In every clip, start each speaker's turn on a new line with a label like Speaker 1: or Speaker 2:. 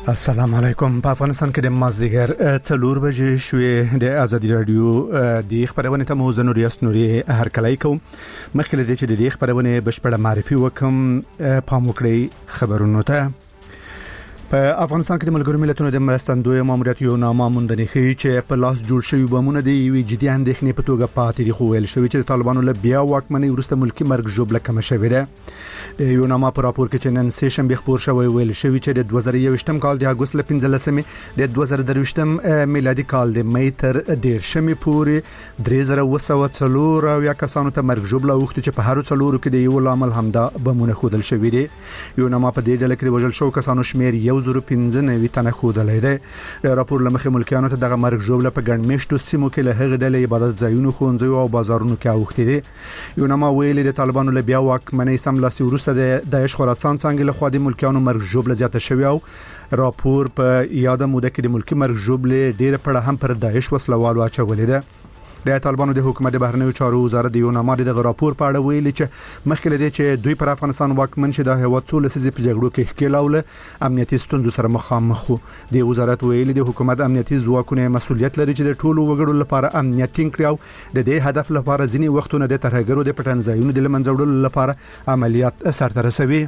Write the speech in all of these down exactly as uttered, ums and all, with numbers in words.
Speaker 1: السلام علیکم. په افغانستان کې د مازدیګر څلور بجې شوې د ازادي رادیو د خبرونه ته مو زنور یاس نوري هر کله کوم مخکې د چې د خبرونه بشپړه معرفي وکم پام وکړئ خبرونه ته. په افغانستان کې د ملګرو ملتونو د مرستندوی ماموریت یو نامه موندنې ښیي چې په لاس جوړ شوی بمونه د یوې جدي اندېښنې په توګه پاتې دي، خو ویل شوی چې طالبانو له بیا واکمنۍ وروسته ملکی مرګ ژوبله کم شوې ده. د یو نامه په راپور کې چې نن سه شنبه خبر شوی ویل شوی چې د دوه زره یوویشتم کال د اگست ل پنځلسمې د دوه زره درویشتم میلادي کال د می تر دیرشمې پورې درې زره وسوه څلور او یا کسانو ته مرګ ژوبله وخت چې په هر څلورو کې د یو لامل همدا بمونه خودل شوی دي. یو نامه په دې ډول کې د وژل شو کسانو شمیر یو زره پنځه نوي تنه خودلې ده. راپور لمخې ملکیانو ته دغه مرګ ژوبله په ګڼ میشتو سیمو کې له هغه ډلې عبادت ځایونو، ښوونځیو او بازارونو کې اوښتې دي. یو نامه ویلي د طالبانو له بیا واکمنۍ سملاسي وروسته د داعش خراسان څنګه له خوا د ملکیانو مرګ ژوبله زیاته شوی او راپور په یاده موده کې د ملکی مرګ ژوبله ډیره پړه هم پر داعش وسلوالو اچولې ده. د طالبانو د حکومت د بهرنیو چارو وزارت د یو نامه د راپور په اړه ویلي چې مخکې لدی چې دوی پر افغانستان واکمن شي د هیواد څو لسیزې په جګړو کې ښکیلاوله امنیتي ستونزو سره مخامخ وو. د وزارت ویلي د حکومت امنیتي ځواکونه مسؤلیت لري چې د ټولو وګړو لپاره امنیت ټینګ کړي او د دې هدف لپاره ځینی وختونه د ترهګرو د پټن ځایونو د لمنځوړلو لپاره عملیات سرته رسوي.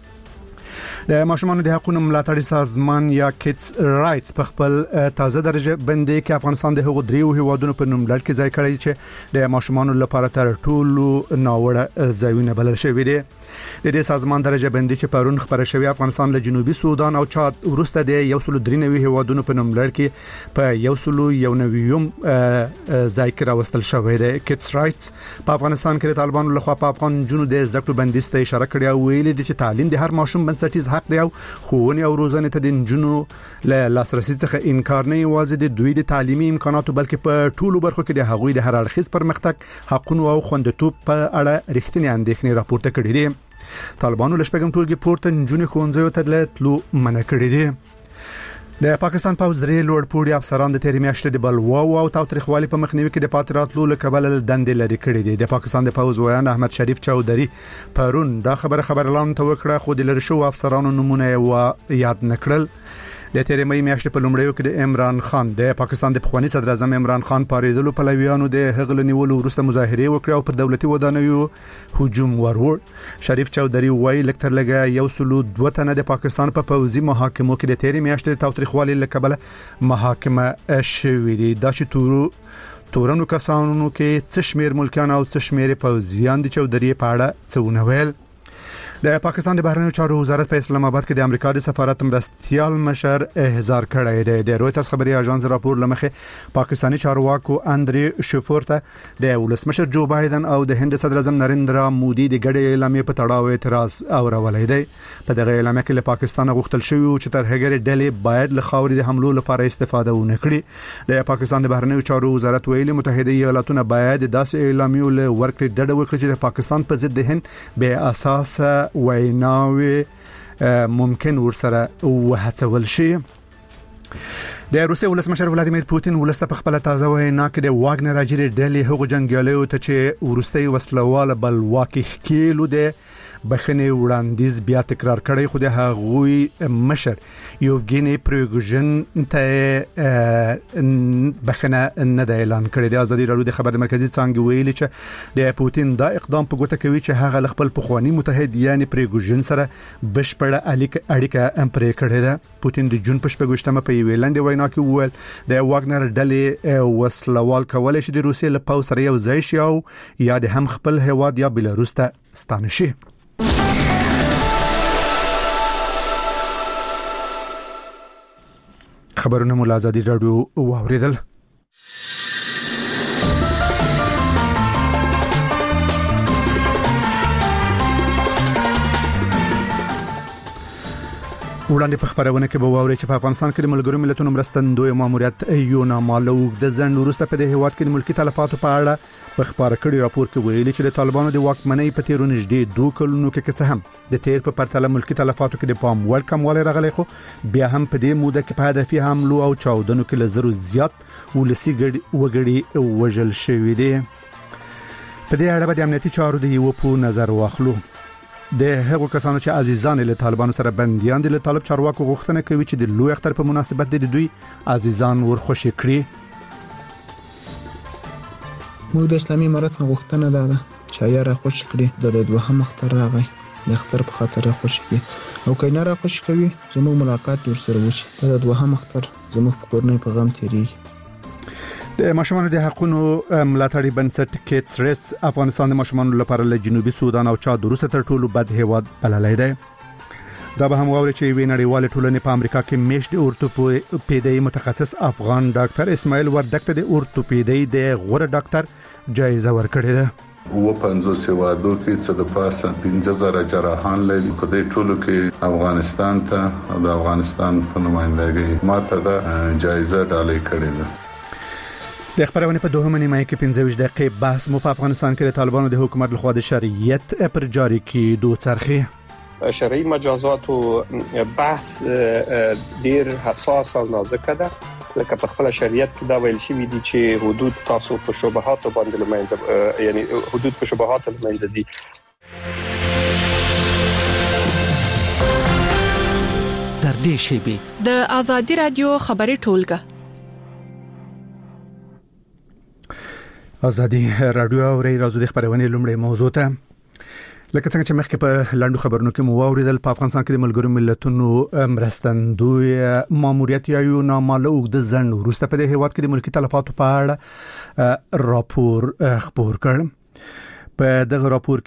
Speaker 1: د ماشومانو د حقوقو ملاتړ سازمان یا کیدز رائټس په خپل تازه درجه بندي کې افغانستان د هغو دریو هیوادونو په نوملړ کې ځای کړی چې د ماشومانو لپاره تر ټولو ناوړه ځایونه بلل شوی دی. د دې سازمان درجه بندي چې پرون خبره شوی افغانستان له جنوبي سودان او چاد ورسته د یو سل درې نوي هیوادونو په نوملړ کې په یو سل یو نویم ځای کې راوستل شوی دی. کیدز رائټس په افغانستان کې د طالبانو لخوا په افغان جنونو د زده کړو بندیز ته اشاره کړې او ویلي دي چې تعلیم د هر ماشوم بنسټیز حق دی او ښوونې او روزنې ته د نجونو له لاسرسي څخه انکار نه یوازې د دوی د تعلیمي امکاناتو بلکې په ټولو برخو کې د هغوی د هر اړخیز پرمختګ حقونو او خوندیتوب په اړه رښتینی اندېښنې راپورته کړې دي. طالبانو له شپږم ټولګي پورته نجونې ښوونځیو ته تللو منع کړې دي. د پاکستان پوځ درې لوړ پوړي افسران د تیر میاشتې د بلوا او تاوتریخوالي په مخنیوي کې د پاتراتلو له کبل دندې لري کړې دي. د پاکستان د پوځ ویان احمد شریف چودري پرون دا خبره خبر اعلان ته وکړه، خو د لری شو افسرانو نمونه یاد نکړل. د تیر مې میاشتې په لومړیو کې د عمران خان د پاکستان د پخوانی صدر اعظم عمران خان پاریدلو پلویانو د هغه نیولو وروسته مظاهره وکړه او پر دولتي ودانیو هجوم ورور. شریف چودري وایي لکتر لګا یو سلو دوه تنه د پاکستان په پوځي محاکمو کې د تیر میاشتې تاوتریخوالي لکبل محاکمه شوې دي. دا چې تورو تورنو کسانو کې څه شمیر ملکان او څه شمیر پوځیان د چودري په اړه څه ونویل. د پاکستان د بهرنیو چارو وزارت په اسلام آباد کې د امریکا د سفارت مرستیال مشر احضار کړی دی. د رويټرز خبري اژانس راپور لمخې پاکستانی چارواکو اندري شفور ته د ولسمشر جو بایدن او د هند صدر اعظم نریندرا مودي د ګډې اعلامیې په تړاو اعتراض اورولې دی. په دغه اعلامیه کې له پاکستان غوښتل شوی چې ترهګر ډلې باید له خاورې د حملو لپاره استفاده ونه کړي. د پاکستان د بهرنیو چارو وزارت ویلي متحده ایالاتونه باید داسې اعلامیو له ورکړې ډډه وکړي چې د پاکستان په ضد د هند به اساس ویناوي ممکن ورسره وهڅول شي. د روسیې ولسمشر ولادیمیر پوتین ولسته په خپل تازه وینا کې د واګنر اجري ډلې هغو جنگیالیو ته چې ورستي وسلواله بل واکه کېلو د بخنه وړاندیز بیا تکرار کړی، خو د هغوی مشر یوګینی پریګوژن ته بخنه نه د اعلان کړی. د ازادي رادیو د خبر مرکزی څنګه ویلي چې د پوتین دا اقدام په ګوته کوي چې هغه خپل پخوانی متحد یعنی پریګوژن سره بشپړه اړیکه امپرې کړې ده. پوتین د جون په شپږشتمه په یوه لاندې وینا کې وویل د واګنر ډلې وسلوال کولای شي د روسیې له پوځ سره یو ځای شي او یا د هم خپل هیواد یا بلاروس ته ستانه شي. خبرونه مو آزادي رادیو واوریدل. وړاندې په خبرونه کې به واوري چې په افغانستان کې د ملګرو ملتونو مرستندوی ماموریت یو نامه د ځند وروسته په دې هیواد کې د ملکی تلفاتو په اړه په خبره کړي راپور کې ویلي چې د طالبانو د واکمنۍ په تیرو نږدې دوه کلونو کې څه هم د تیر په پرتله ملکی تلفاتو کې د پام وړ کموالی راغلی، خو بیا هم په دې موده کې په هدفي حملو او چاودنو کې له زرو زیات ولسی وګړي وژل شوي دي. په دې اړه به د امنیتي چارو د یو په نظر واخلو. د هغو کسانو چې عزیزان له طالبانو سره بنديان دي له طالب چارواکو غوښتنه کوي چې د لوی اختر په مناسبت د دوی عزیزان ورخوشي کړي.
Speaker 2: موږ د اسلامي امارت غوښتنه ده چې یا را خوشي کړي د دوهم اختر راغی د اختر په خاطر خوشي کړي او کله را خوشي کوي زموږ ملاقات ورسره وشي د دوهم اختر زموږ کورنۍ په غم تیریږي.
Speaker 1: د ماشومانو د حقوقو ملاتړي بنسټ کیټس ریس افغانستان د ماشومانو لپاره له جنوبي سودان او چاد وروسته تر ټولو بد هیواد بللی دی. دا به هم واوري چې وی نړیوال ټولنې په امریکا کې میشت د اورتوپیدي متخصص افغان ډاکټر اسماعیل وردک ته د اورتوپیدي د غوره ډاکټر جایزه ورکړې ده.
Speaker 3: و پنځوس هیوادو کې څه د پاسه پنځه زره جراحان لري. په دې ټولو کې افغانستان ته او د افغانستان په نمائندګۍ ماته د جایزه ډالۍ کړې ده.
Speaker 1: د خبرونه په دوهمه نیمه کې پنځه ویشت دقیقې بحث مو په افغانستان کې د طالبانو د حکومت لخوا د شریعت پر جاری کېدو څرخي.
Speaker 4: شرعي مجازات او بحث ډیر حساس او نازک ده. لکه په خپل شریعت کې دا ویل شوی دي چې حدود تاسو په شبهات باندې لمنځه یعنی حدود په شبهات لمنځه دي.
Speaker 5: تر دې شی به
Speaker 6: د آزادي رادیو خبري ټولګه
Speaker 1: آزادي رادیو او ری رازو د خبرونه لومړی موضوع ته لکه څنګه چې مخکې په لاندو خبرونو کې مو اوریدل په افغانستان کې د ملګرو ملتونو مرستندوی ماموریت یو نامعلوم اوږد ځنډ وروسته په دې هیواد کې د ملکی تلفاتو په اړه راپور خپور کړ. په دغه راپور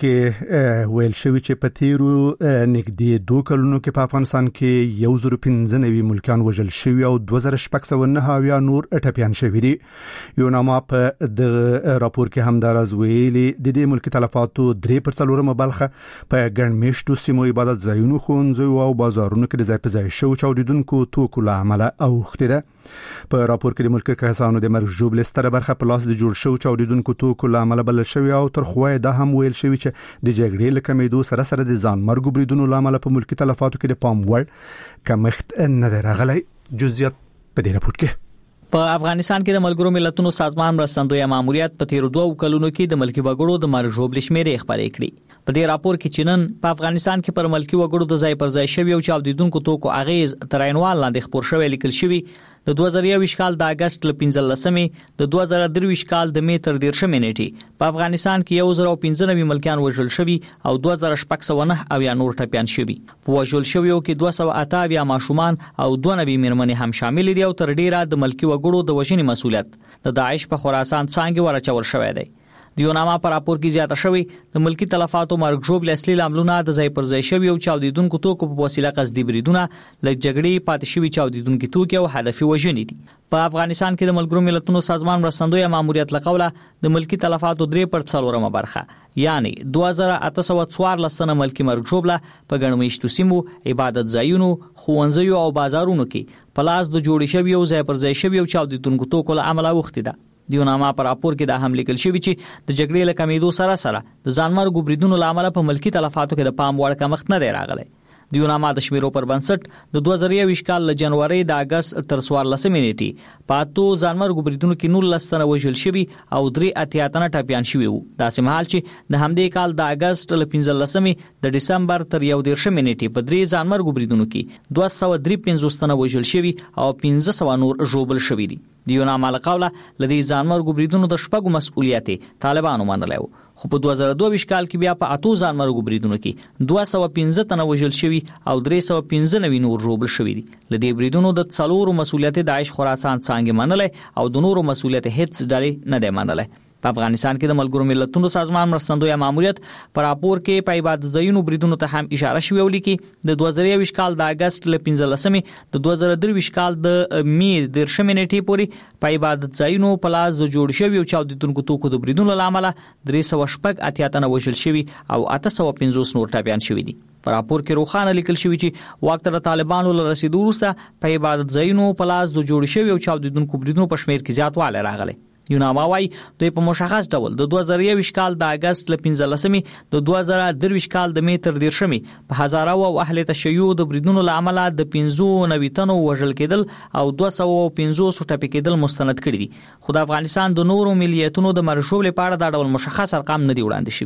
Speaker 1: کې ویل شوی چې په تیرو نږدې دوه کلونو کې په افغانستان کې یو زر پنځه نوي ملکان وژل شوی او دوه زره شپږ سوه نه اویا نور ټپيان شوی دي. یو نامه په د راپور کې هم دراز ویلي د دې ملکی تلفاتو درې پر څلورمه برخه په ګڼمشتو سیمو عبادت ځایونو ښوونځیو او بازارونو کې د ځای په ځای شو چاودیدونکو توکو له امله اوښتې ده. په راپور کې د ملکی کسانو د مرګ ژوبل ستره برخه په لاس د جوړ شو چاودیدونکو توکو له امله بلل شوی او تر خو دا هم ویل شوی چې د جګړې له کمیدو سره سره د ځان مرګ بریدونو له امله په ملکی تلفاتو کې د پام وړ کمښت نه درغلی. جزئیات په دې راپور کې
Speaker 5: په افغانستان کې د ملګرو ملتونو سازمان مرستندوی ماموریت په تیر دوه کلونو کې د ملکی وګړو د مرګ ژوبل شمیرې خبرې کړې. په دې راپور کې چې نن په افغانستان کې پر ملکی وګړو د ځای پر ځای شوی او چاودیدونکو توکو اغیز تر عینوال لاندې خبر شوی لیکل شوی د دوه زره یو کال د اگست ل پنځلسمې د دوه زره درې کال د می تر دیرشمې نیټې په افغانستان کې یو زر او پنځه نوي ملکیان وژل شوی او دوه زره شپږ سوه نه اویا نور ټپيان شوی. په وژل شویو کې دوه سوه اته اویا ماشومان او دوه نوي میرمنې هم شامل دي او تر ډیره د ملکی وګړو د وژنې مسولیت د داعش په خراسان څنګه ورچول شوی دی. دیو نامه پر راپور کې زیاته شوی د ملکی تلفاتو مرګ ژوبل اصلي لاملونه د ځای پر ځای شوی او چاودیدونکو توکو په وسیله قصدي بریدونه ل جګړې پاتې شوی چاودیدونکو توکو او هدفي وژنې دي. په افغانستان کې د ملګرو ملتونو سازمان مرستندوی ماموریت لقوله د ملکی تلفاتو درې پر څلورمه برخه یعنی دوه زره اته سوه څوارلس تنه ملکی مرګ ژوبل په ګڼمېشتو سیمو عبادت ځایونو ښوونځیو او بازارونو کې پلاس د جوړې شوی او ځای پر ځای شوی او چاودیدونکو توکو له امله وخت ده. دیو نامه پر راپور کې دا هم لیکل شوی چې د جګړې له کمیدو سره سره د ځانمرګ بریدونو له امله په ملکی تلفاتو کې د پام وړ کمښت نه دی راغلی. دیو نامه د شمیرو پر بنسټ د دوه زره یو کال له جنوري د اگست تر څوارلسمې نیټې پاتو ځانمرګ بریدونو کې نولس تنه وژل شوی او درې اتیا تنه ټپيان شوی وو. داسې مهال چې د همدې کال د اگست له پنځلسمې د دسمبر تر یو دیرشمې نیټې په درې ځانمرګ بریدونو کې دوه سوه درې پنځوس تنه وژل شوی او پنځه سوه نور ژوبل شوی دي. دیو نامه لقوله لدی ځانمرګ بریدونو د شپږو مسؤلیت طالبانو منلو خو په دوه زره دوه کال کې بیا په اتو ځانمرګ بریدونو کې دوه سوه پنځه تنه وژل شوی او درې سوه پنځه نوي نور ژوبل شوی دي. لدی بریدونو د څلورو مسؤلیت داعش خراسان څنګه منلې او د نورو مسؤلیت هیڅ ډلې نه دی منلې. په افغانستان کې د ملګرو ملتونو سازمان مرستندوی ماموریت پر راپور کې په عبادت ځایونو بریدونو ته هم اشاره شوی ولیکي د دوه زره یو کال د اگست ل پنځلسمې د دوه زره درې کال د می دیرشمې نیټې پورې په عبادت ځایونو په لاس جوړ شوی او چاودیدونکو توکو د بریدونو لامل درې سوه شپږ اتیا تنه وژل شوی او اته سوه پنځوس نور ټپيان شوی دي. په راپور کې روخانه لیکل شوی چې وخت د طالبانو له رسیدو وروسته په عبادت ځایونو په لاس جوړ شوی او چاودیدونکو بریدونو په شمیر کې زیاتوالی راغلی. یوناما وايي دوی په مشخص ډول د دوه زره یو کال د اگست ل پنځلسمې د دوه زره درې کال د می تر دیرشمې په هزاره او اهل تشیع د بریدونو لامل د پنځه نوي تنو وژل کېدل او دوه سوه پنځوس ټپي کېدل مستند کړي دي. خو د افغانستان د نورو ملیتونو د مرشوب لپاره دا ډول مشخص ارقام نه دی وړاندې شوی.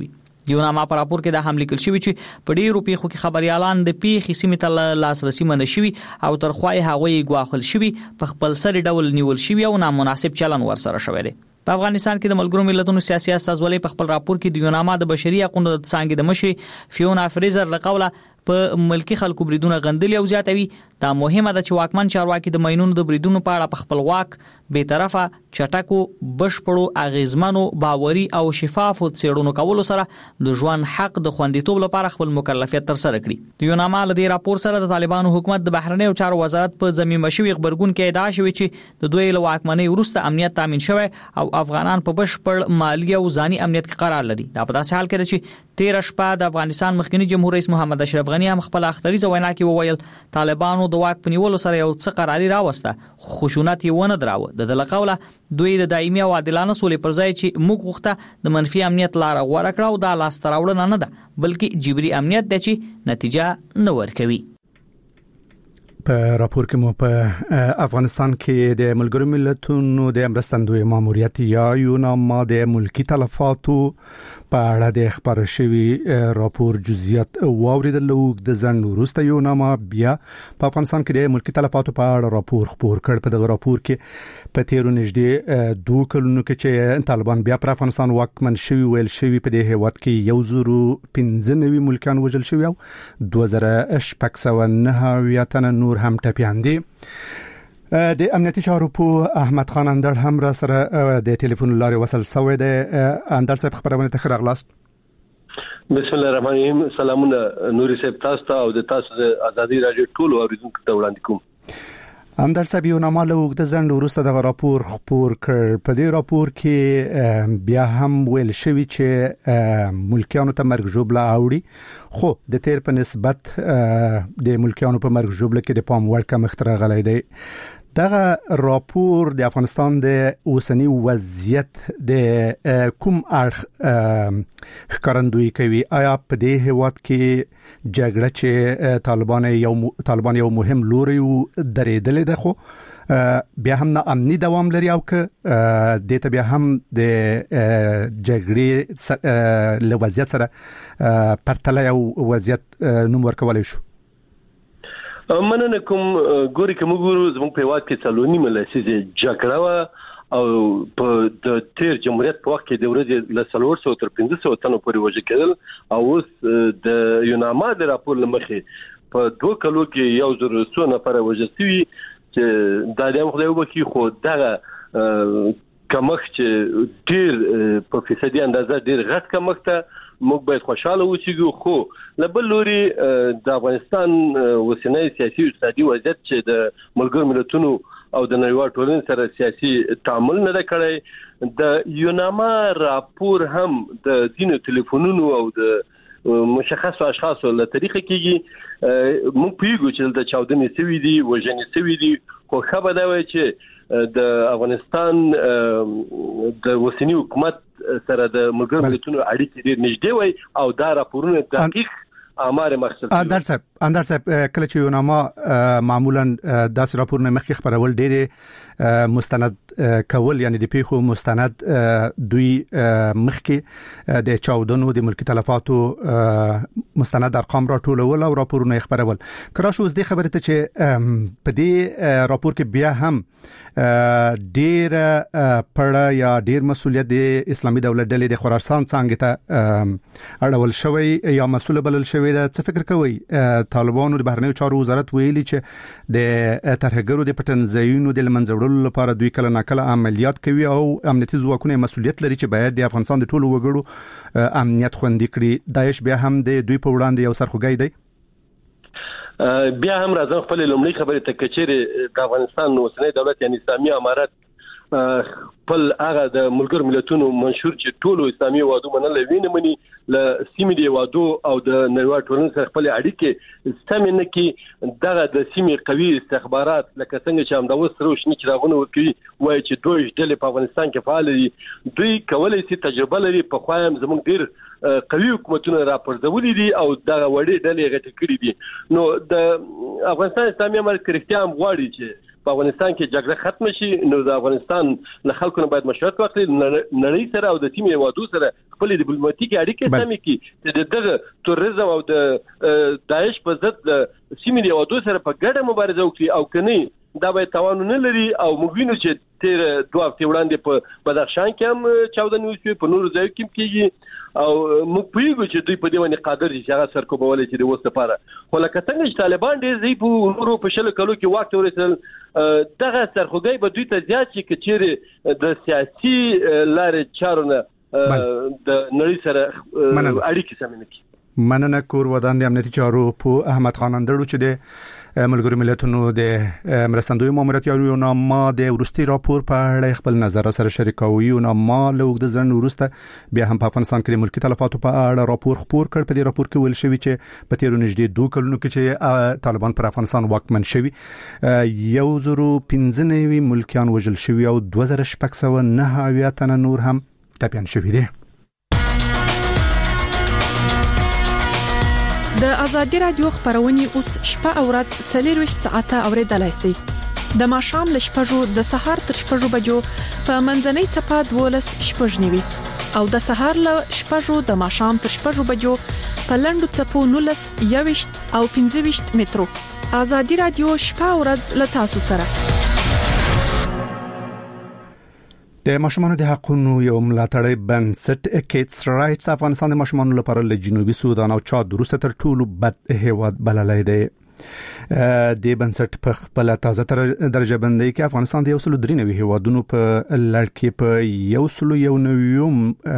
Speaker 5: د یوناما په راپور کې د حمله کول شوی چې په ډیرو پیښو کې خبريالان د پیښې سیمې ته لاسرسي منشوي او ترخوای هغوی غواخل شوی په خپل سر ډول نیول شوی او نامناسب چلن ورسره شوی دی. په افغانستان کې د ملګرو ملتونو سیاسي استازولۍ په خپل راپور کې د یوناما د بشري حقوقو د څنګه د مشر فیونا فریزر لقوله په ملکی خلکو بریدونه غندلي او زیاتوي. دا مهمه ده چې واکمن چارواکي د ماینونو د بریدونو په اړه په خپل واک به طرفه چټکو بشپړو اغیزمنو باوري او شفافو څېړنو کولو سره د ژوند حق د خوندیتوب لپاره خپل مکلفیت تر سره کړي. د یوناما له دې راپور سره د طالبانو حکومت د بهرنیو چارو وزارت په ضمیمه شوی خبرګون کې ادعا شوی چې د دوی له واکمنۍ وروسته امنیت تامین شوی او افغانان په بشپړ مالی او ځاني امنیت کې قرار لري. دا په داسې حال کې چې تیر شپه د افغانستان مخکنی جمهور رئیس محمد اشرف غنی هم خپل اختریزه وینا کې وویل طالبانو د واک په نیولو سره یو څه قراري راوسته خشونت یې ونه دراوه. د دلقوله دوی د دایمي او عادلانه سولې پر ځای چې موږ غوښته د منفي امنیت لار غوړه کړو دا لاس تراوړنه نه ده بلکې جبري امنیت دی چې نتیجه نه ورکوي.
Speaker 1: په راپور کې مو په افغانستان کې د ملګرو ملتونو د مرستندوی ماموریت یا یوناما د ملکی تلفاتو په اړه د خبر شوی راپور جزئیات واوریدل د ځن وروسته یوناما بیا په افغانستان کې د ملکی تلفاتو په اړه راپور خبر کړ. په دغه راپور کې په تیرو نږدې دوه کلونو کې چې طالبان بیا پر افغانستان واکمن شوی ویل شوی په دې هیواد کې یو زرو پنځه نوي ملکان وژل شوی او دوه زره شپږ سوه نهه اویا تنه نور هم ټپیان دي. د امنیتي چارو په احمد خان اندړ هم را سره د ټلیفون لارې وصل شوی دی. اندړ صاحب خبرونه ته ښه راغلاست.
Speaker 7: بسم الله الرحمن الرحیم. سلامونه نوري صاحب تاسو ته او د تاسو د ازادي رادیو ټول اوریدونکو ته وړاندې کوم.
Speaker 1: اندړ صاحب یوناما له وګړه ځند وروسته د راپور خبر کړ. په دې راپور کې بیا هم ویل شوی چې ملکیانو ته مرګ ژوبله اوړي خو د تیر په نسبت د ملکیانو په مرګ ژوبله کې د پام وړ کمښت راغلی دی. دغه راپور د افغانستان د اوسنی وضعیت د کوم اړخ ښکارندویي کوي؟ آیا په دې هیواد کې جګړه چې طالبان یو طالبان یو مهم لوري درېدلې ده خو بیا هم نه امني دوام لري او که د ته بیا هم د جګړې له وضعیت سره پرتله یو وضعیت نوم ورکولی شو؟
Speaker 7: مننه کوم. ګوري کوم ګورو زموږ په هیواد کې څلورنی ملسیزه جګړه وا او په د تیر جمهوریت په وخت کې د ورځې له څلور سوه تر پنځه سوه تنو پورې وژل کېدل او اوس د یوناما د راپور لمخې په دوه کلو کې یو زر څو نفر وژل شوي چې دا د خدای وبخي خو دغه کمښت چې ډیر په فیصدي اندازه ډیر غټ کمښت موږ باید خوشاله اوسېږو. خو له بل لوري د افغانستان اوسنی سیاسي اقتصادي وضعیت چې د ملګرو ملتونو او د نړیوال ټولنې سره سیاسي تعامل نه دی کړی. د یوناما راپور هم د ځینو ټلیفونونو او د مشخصو اشخاصو له طریقه کېږي. موږ پوهیږو چې د چاودنې سوي دي وژنې سوي دي خو ښه به دا وایي چې د افغانستان د اوسنی حکومت سره د ملګرو ملتونو اړیکې ډېر نږدې وي او دا راپورونه دقیق امر مقصد.
Speaker 1: اندر صاحب اندر صاحب کله چې یوناما معمولا داس راپورونه مخکې خبرول ډېر مستند کول یعنی د پیښو مستند دوی مخکې د چاودنو د ملکی تلفاتو مستند ارقام راټولول او راپورونه خبرول. کراش اوس د خبرته چې په دې راپور کې بیا هم ډیر پړه یا ډیر مسولیت د اسلامي دولت ډلې د خراسان څنګه ته اړول شوی یا مسول بلل شوی دا څه فکر کوي؟ طالبانو د بهرنیو چارو وزارت ویلي چې د ترهګرو د پټنځایونو د منځوړلو لپاره دوی کله ناکله عملیات کوي او امنیتي ځواکونه مسولیت لري چې باید د افغانستان د ټولو وګړو امنیت خوندي کړي. داعش بیا هم د دوی په وړاندې یو سرخوږی دی.
Speaker 7: بیا هم راځم خپل لومړی خبرې ته کچېره د افغانستان اوسنی دولت یعنی اسلامي امارت خپل هغه د ملګرو ملتونو منشور چې ټولو اسلامي وادو منل ویني مني ل سیمې دی وادو او د نړیوال ټولنې سره خپل اړیکې ستمنه کې دغه د سیمې قوي استخبارات لکه څنګه چې هم د وسره روشنی چراغونه ورکوي وایي چې دوی ډلې په افغانستان کې فعال دي. دوی کولای شي تجربه لري په خوایم زموږ ډیر قوي حکومتونه راپرځولي دي او دغه وړې ډلې غټ کړې دي. نو د افغانستان اسلامي امارت کرختیا هم غواړي چې په افغانستان کې جګړه ختم شي نو د افغانستان له خلکو نه باید مشورت وکړي نړۍ سره او د تیم هیوادو سره خپل ډیپلوماټیکي اړیکې سمې کړي چې دغه تروریزم او د داعش په ضد د سیمې هیوادو سره په ګډه مبارزه وکړي او کني دا به توان نه لري او موږ وینو چې تیر دوه هفته وړاندې په بدخشان کې هم چاودنې وشوې په نورو ځایو کې کېږي او موږ پوهیږو چې دوی په دې باندې قادر دي چې هغه سرکوبولای چې د اوس لپاره خو لکه څنګه چې طالبان ډېر ځای په نورو په شلو کلو کې واک ته ورسېدل دغه سرخوږی به دوی ته زیات شي که چیرې د سیاسي لارې چارو نه د نړۍ سره اړیکې سمې نه کړي.
Speaker 1: مننه کور ودان د امنیتي چارو په احمد خان اندړو چې د ملګرو ملتونو د مرستندوی ماموریت یو نامه د ورستي راپور په اړه خپل نظر سره شریکوي او نامه له وګړو ځن ورسته بیا هم په افغانستان کې ملکی تلفاتو په اړه راپور خپور کړ. په دې راپور کې ویل شوی چې په تیرو نږدې دوه کلونو کې چې طالبان پر افغانستان واکمن شوی یو زرو پنځه نوي ملکیان وژل شوی او دوه زره شپږ سوه نه اویا تنه نور هم ټپیان شوی دي.
Speaker 6: د ازادي رادیو خبرونه اوس شپه او ورځ څلور ساعته اوریدلای شئ. د ماښام ل شپږو د سهار تر شپږو بجو په منځنۍ صفه دولس شپږنیوي او د سهار ل شپږو د ماښام تر شپږو بجو په لندو صفو نولس یويشت او پنځه ویشت مترو. ازادي رادیو شپه او ورځ ل تاسو سره. د ماشومانو د حقوقو یو ملاتړی بنسټ کیټس رائټس افغانستان د ماشومانو لپاره له جنوبي سودان او چاد وروسته تر ټولو بد هیواد بللی دی. د بنسټ په خپل تازه درجه بندۍ کې افغانستان د یو سل درې نوي هیوادونو په لړ کې په یو سل یو نویم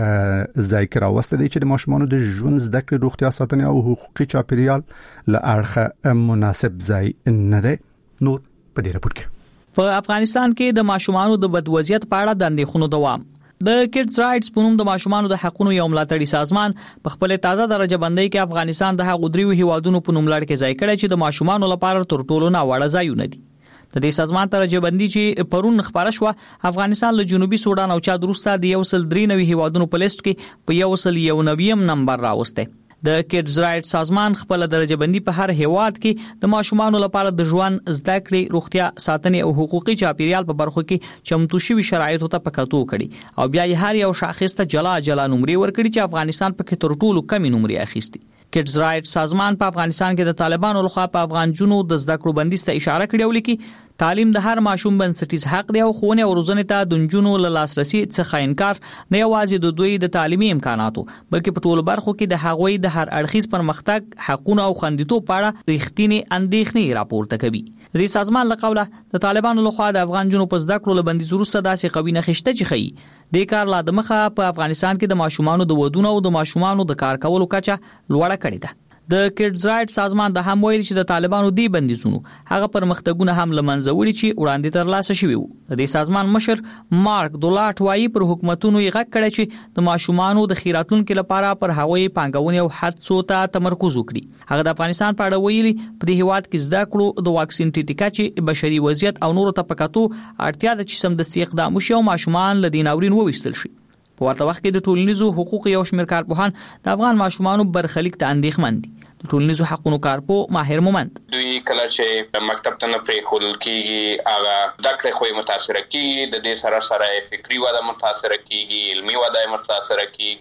Speaker 6: ځای کې راوسته دی چې د ماشومانو د ژوند زده کړې روغتیا ساتنې او حقوقي چاپیریال له اړخه مناسب ځای نه دی. نور په دې راپور کې
Speaker 5: په افغانستان کې د ماشومانو د بد وضعیت په اړه د اندېښنو دوام. د کډز رائټس په نوم د ماشومانو د حقوقو یو ملاتړي سازمان په خپل تازه درجه بندۍ کې افغانستان د هغو دریو هیوادونو په نوم لړ کې ځای کړی چې د ماشومانو لپاره تر ټولو ناوړه ځایونه دي. د دې سازمان درجه بندي چې پرون خبره شو افغانستان له جنوبي سودان او چاد وروسته د یو سل درې نوي هیوادونو په لیست کې په یو سل یو نویم نمبر راوسته. د کډز رائټ سازمان خپل درجه بندي په هر هیواد کې د ماشومانو لپاره د ژوند زده کړې روغتیا ساتنې او حقوقي چاپیریال په برخو کې چمتو شوي شرایطو ته پکاتو کړي او بیا یې هر یو شاخص ته جلا جلا نمرې ورکړي چې افغانستان په کې تر ټولو کمی نمرې اخیستي. کډز رائټ سازمان په افغانستان کې د طالبانو لخوا په افغان جنو د زده کړو بندیز ته اشاره کړې ولیکي تعلیم د هر ماشوم بنسټیز حق دی او ښوونه او روزنې ته د نجونو له لاسرسي څخه انکار نه یوازې د دوی د تعلیمي امکاناتو بلکې په ټولو برخو کې د هغوی د هر اړخیز پرمختګ حقوقو او خوندیتوب په اړه ریښتینی اندېښنې راپورته کوي. د دې سازمان له قوله د طالبانو لخوا د افغان جنو په زده کړو له بندیز وروسته داسې قوي نخښته چې ښیي د کار لا د مخه په افغانستان کې د ماشومانو د ودونو او د ماشومانو د کار کولو کچه لوړه کړې ده. د کډز رائټ سازمان د هم ویل چې د طالبانو دی بندیزونو هغه پرمختګونه هم لمنځه وړي چې وړاندې ترلاسه شوي وو. د دې سازمان مشر مارک دولاټ وايي پر حکومتونو یې غږ کړی چې د ماشومانو د خیراتونکو لپاره پر هغوی پانګونې او هڅو ته تمرکز وکړي. هغه د افغانستان په اړه ویلي په دې هیواد کې زده کړو د واکسین ټیټیکا چې بشري وضعیت او نورو ته پکاتو اړتیا ده چې سمدستي اقدام وشي او ماشومان له دې ناورین وویستل شي. په ورته وخت کې د ټولنیزو حقوقو یو شمېر کارپوهان د افغان ماشومانو برخلیک ته اندېښمن دي. د ټولنیزو حقوقو کارپو ماهر مومند
Speaker 8: دوی کله چې مکتب ته نه پرې خول کیږي هغه د کړې خو متاثر کیږي د دې سره سره فکری وده متاثر کیږي علمي وده متاثر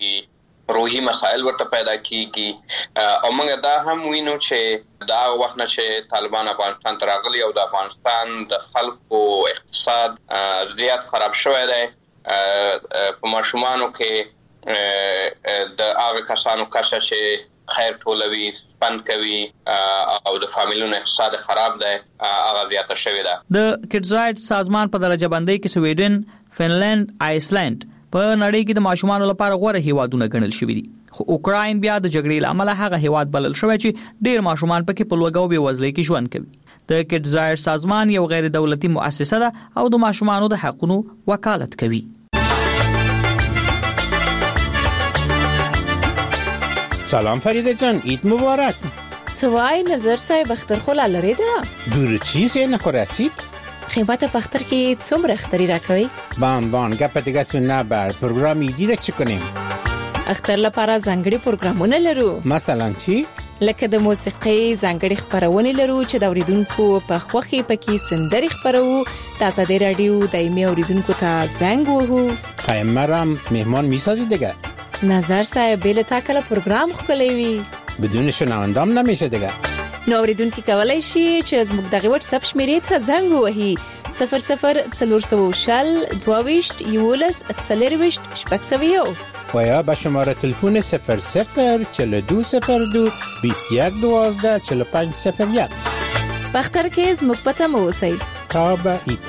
Speaker 8: کیږي روحي مسائل ورته پیدا کیږي او موږ دا هم وینو چې دا وخت نه چې طالبان افغانستان ته راغلي او د افغانستان د خلکو اقتصاد زیات خراب شوی دی په ماشومانو کې د هغه کسانو کچه چې خیر ټولوي سپند کوي او د فامیلونو اقتصاد خراب دی هغه زیاته شوې ده.
Speaker 5: د کډز رائټ سازمان په درجه بندۍ کې سویډن، فنلند، آیسلند په نړۍ کې د ماشومانو لپاره غوره هیوادونه ګڼل شوي دي. خو اوکراین بیا د جګړې له امله هغه هیواد بلل شوی چې ډیر ماشومان پکې په لوږه او بېوزلۍ کې ژوند کوي. د کډز رائټ سازمان یو غیر دولتي مؤسسه ده او د ماشومانو د حقوقو وکالت کوي.
Speaker 9: سلام فریده جان، عید مبارک.
Speaker 10: سوای نظر صاحب اخترخوله لري ده
Speaker 9: دور چیز نه خورسید
Speaker 10: خدمت پختر کې څومره اختری راکوي
Speaker 9: بان بان گپ دیگه سن نه بر پروگرامی دیگه چی کنیم
Speaker 10: اختر لپاره ځانګړي پروګرامونه لرو.
Speaker 9: مثلا چی؟
Speaker 10: لکه د موسیقي ځانګړي خبرونه لرو چې د اوریدونکو په خوخي پکې سندري خبرو. تاسو د رادیو دایمي اوریدونکو ته زنګ وهو.
Speaker 9: پیامرم مهمان میسازی دیگه.
Speaker 10: نظر صاحب بل تاکل پروګرام خولوي.
Speaker 9: بدون شنوندام نمیشه دیگه.
Speaker 10: نو اوریدونکو کولای شي چې زموږ د واتس اپ شمیرې ته زنګ ووهي. صفر صفر څلور شل دویشت یولس څلرويشت شپږ سوه
Speaker 9: و یا به شماره تلفن صفر صفر چهل و دو صفر دو بیست و یک دوازده چهل و پنج صفر یک.
Speaker 10: بختر کې زموږ پته مو اوسئ.
Speaker 9: تا به ایت.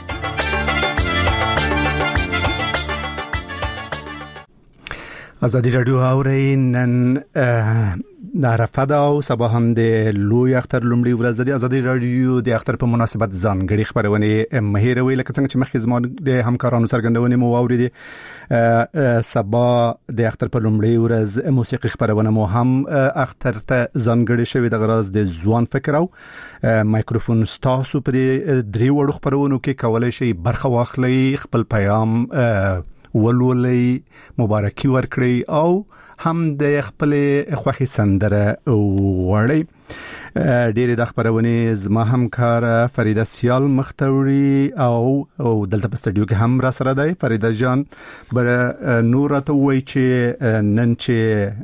Speaker 1: ازادي رادیو اوري نن عرفه ده او سبا هم د لوی اختر لومړی ورځ د ازادي رادیو د اختر په مناسبت ځانګړي خبرونه مهیروي لکه څنګه چې مخکې زموږ د همکارانو څرګندونه مو واوریدي. سبا د اختر په لومړی ورځ موسیقي خبرونه مو هم اختر ته ځانګړي شوی د غراز د ځوان فکر او مایکروفون ستاسو په درې وړو خبرونو کې کولای شي برخه واخلي، خپل پیغام ولولي، مبارکي ورکړي او هم د خپل خوخي سندره وړي. ډېر د خبرونه زما همکار فریده سیال مختوري او او دلته په سټډیو کې هم را سره دی. فریده جان بر نور ته وایي چې نن چې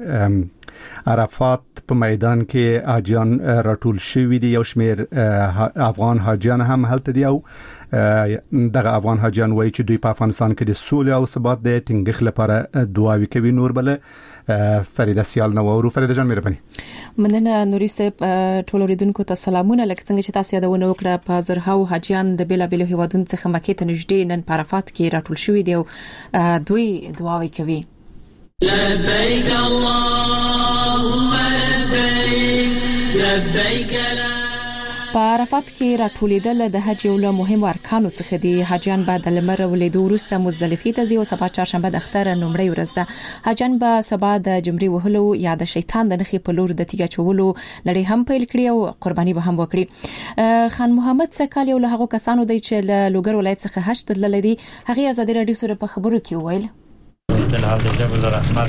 Speaker 1: عرفات په میدان کې حاجیان راټول شوي دي، یو شمیر افغان حاجیان هم هلته دي او دغه افغان حاجیان وایي چې دوی په افغانستان کې د سولې او ثبات د ټینګښت لپاره دعاوې کوي. نور بل فریده سیال نو ورو. فریده جان مهرباني.
Speaker 11: مننه نوري صاحب. ټول اوریدونکو ته سلامونه. لکه څنګه چې تاسو یادونه وکړه په زرهاو حاجیان د بیلابیلو هیوادونو څخه مکه ته نږدې نن په عرفات کې راټول شوي دي او دوی دعاوې کوي.
Speaker 12: لبيك اللهم لبيك لبيك لا.
Speaker 11: په عرفات کې راټولیدل د حج یو له مهمو ارکانو څخه دي. حاجیان به د لمر ولیدو وروسته مزدلفه ته ځي او سبا چهارشنبه د اختر نومړی ورځ ده. حاجیان به سبا د جمرې وهلو یا د شیطان د نخې په لور د تیګه چولو لړۍ هم پیل کړي او قرباني به هم وکړي. خان محمد سکال یو له هغو کسانو دی چې له لوګر ولایت څخه حج ته تللی دی. هغه ازادي رادیو سره په خبرو کې وویل
Speaker 13: الحال د جبل الرحمت